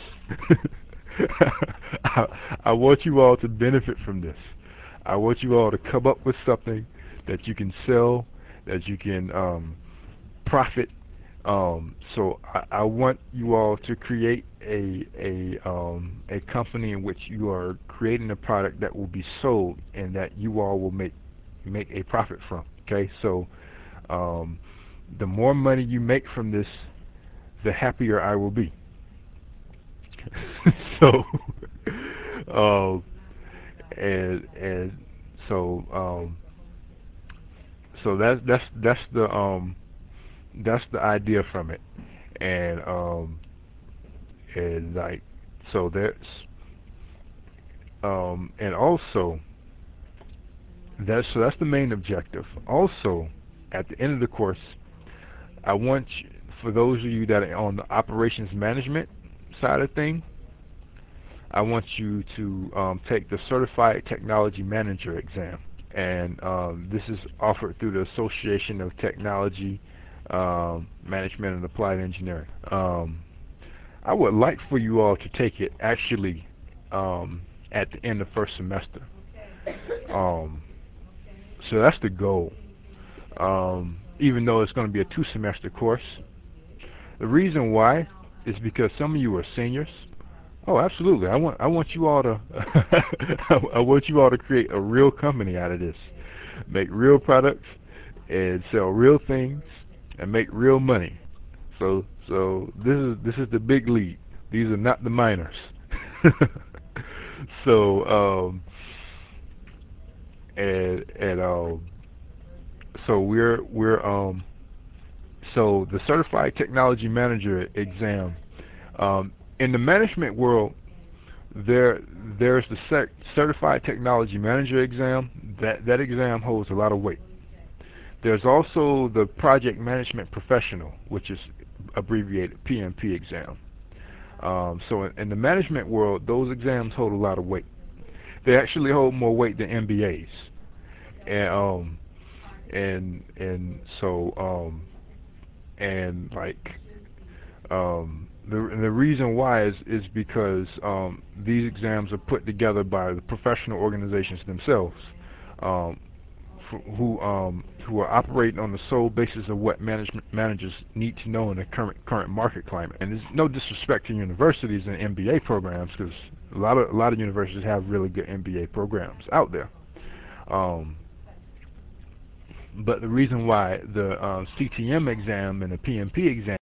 I want you all to benefit from this. I want you all to come up with something that you can sell, that you can profit. So I want you all to create a company in which you are creating a product that will be sold and that you all will make a profit from. Okay, so the more money you make from this, the happier I will be. So so that's the idea from it, and like, so that's and also that's the main objective. Also, at the end of the course, I want you, for those of you that are on the operations management side of things, I want you to take the Certified Technology Manager exam, and this is offered through the Association of Technology Management and Applied Engineering. I would like for you all to take it actually at the end of first semester. So that's the goal. Even though it's going to be a 2-semester course. The reason why is because some of you are seniors. Oh, absolutely. I want you all to I want you all to create a real company out of this. Make real products and sell real things and make real money. So this is the big league. These are not the minors. So so we're so the Certified Technology Manager exam, in the management world, there's the Certified Technology Manager exam. That exam holds a lot of weight. There's also the Project Management Professional, which is abbreviated PMP exam. So in the management world, those exams hold a lot of weight. They actually hold more weight than MBAs, the reason why is because these exams are put together by the professional organizations themselves, who are operating on the sole basis of what managers need to know in the current market climate. And there's no disrespect to universities and MBA programs, because a lot of universities have really good MBA programs out there. But the reason why the CTM exam and the PMP exam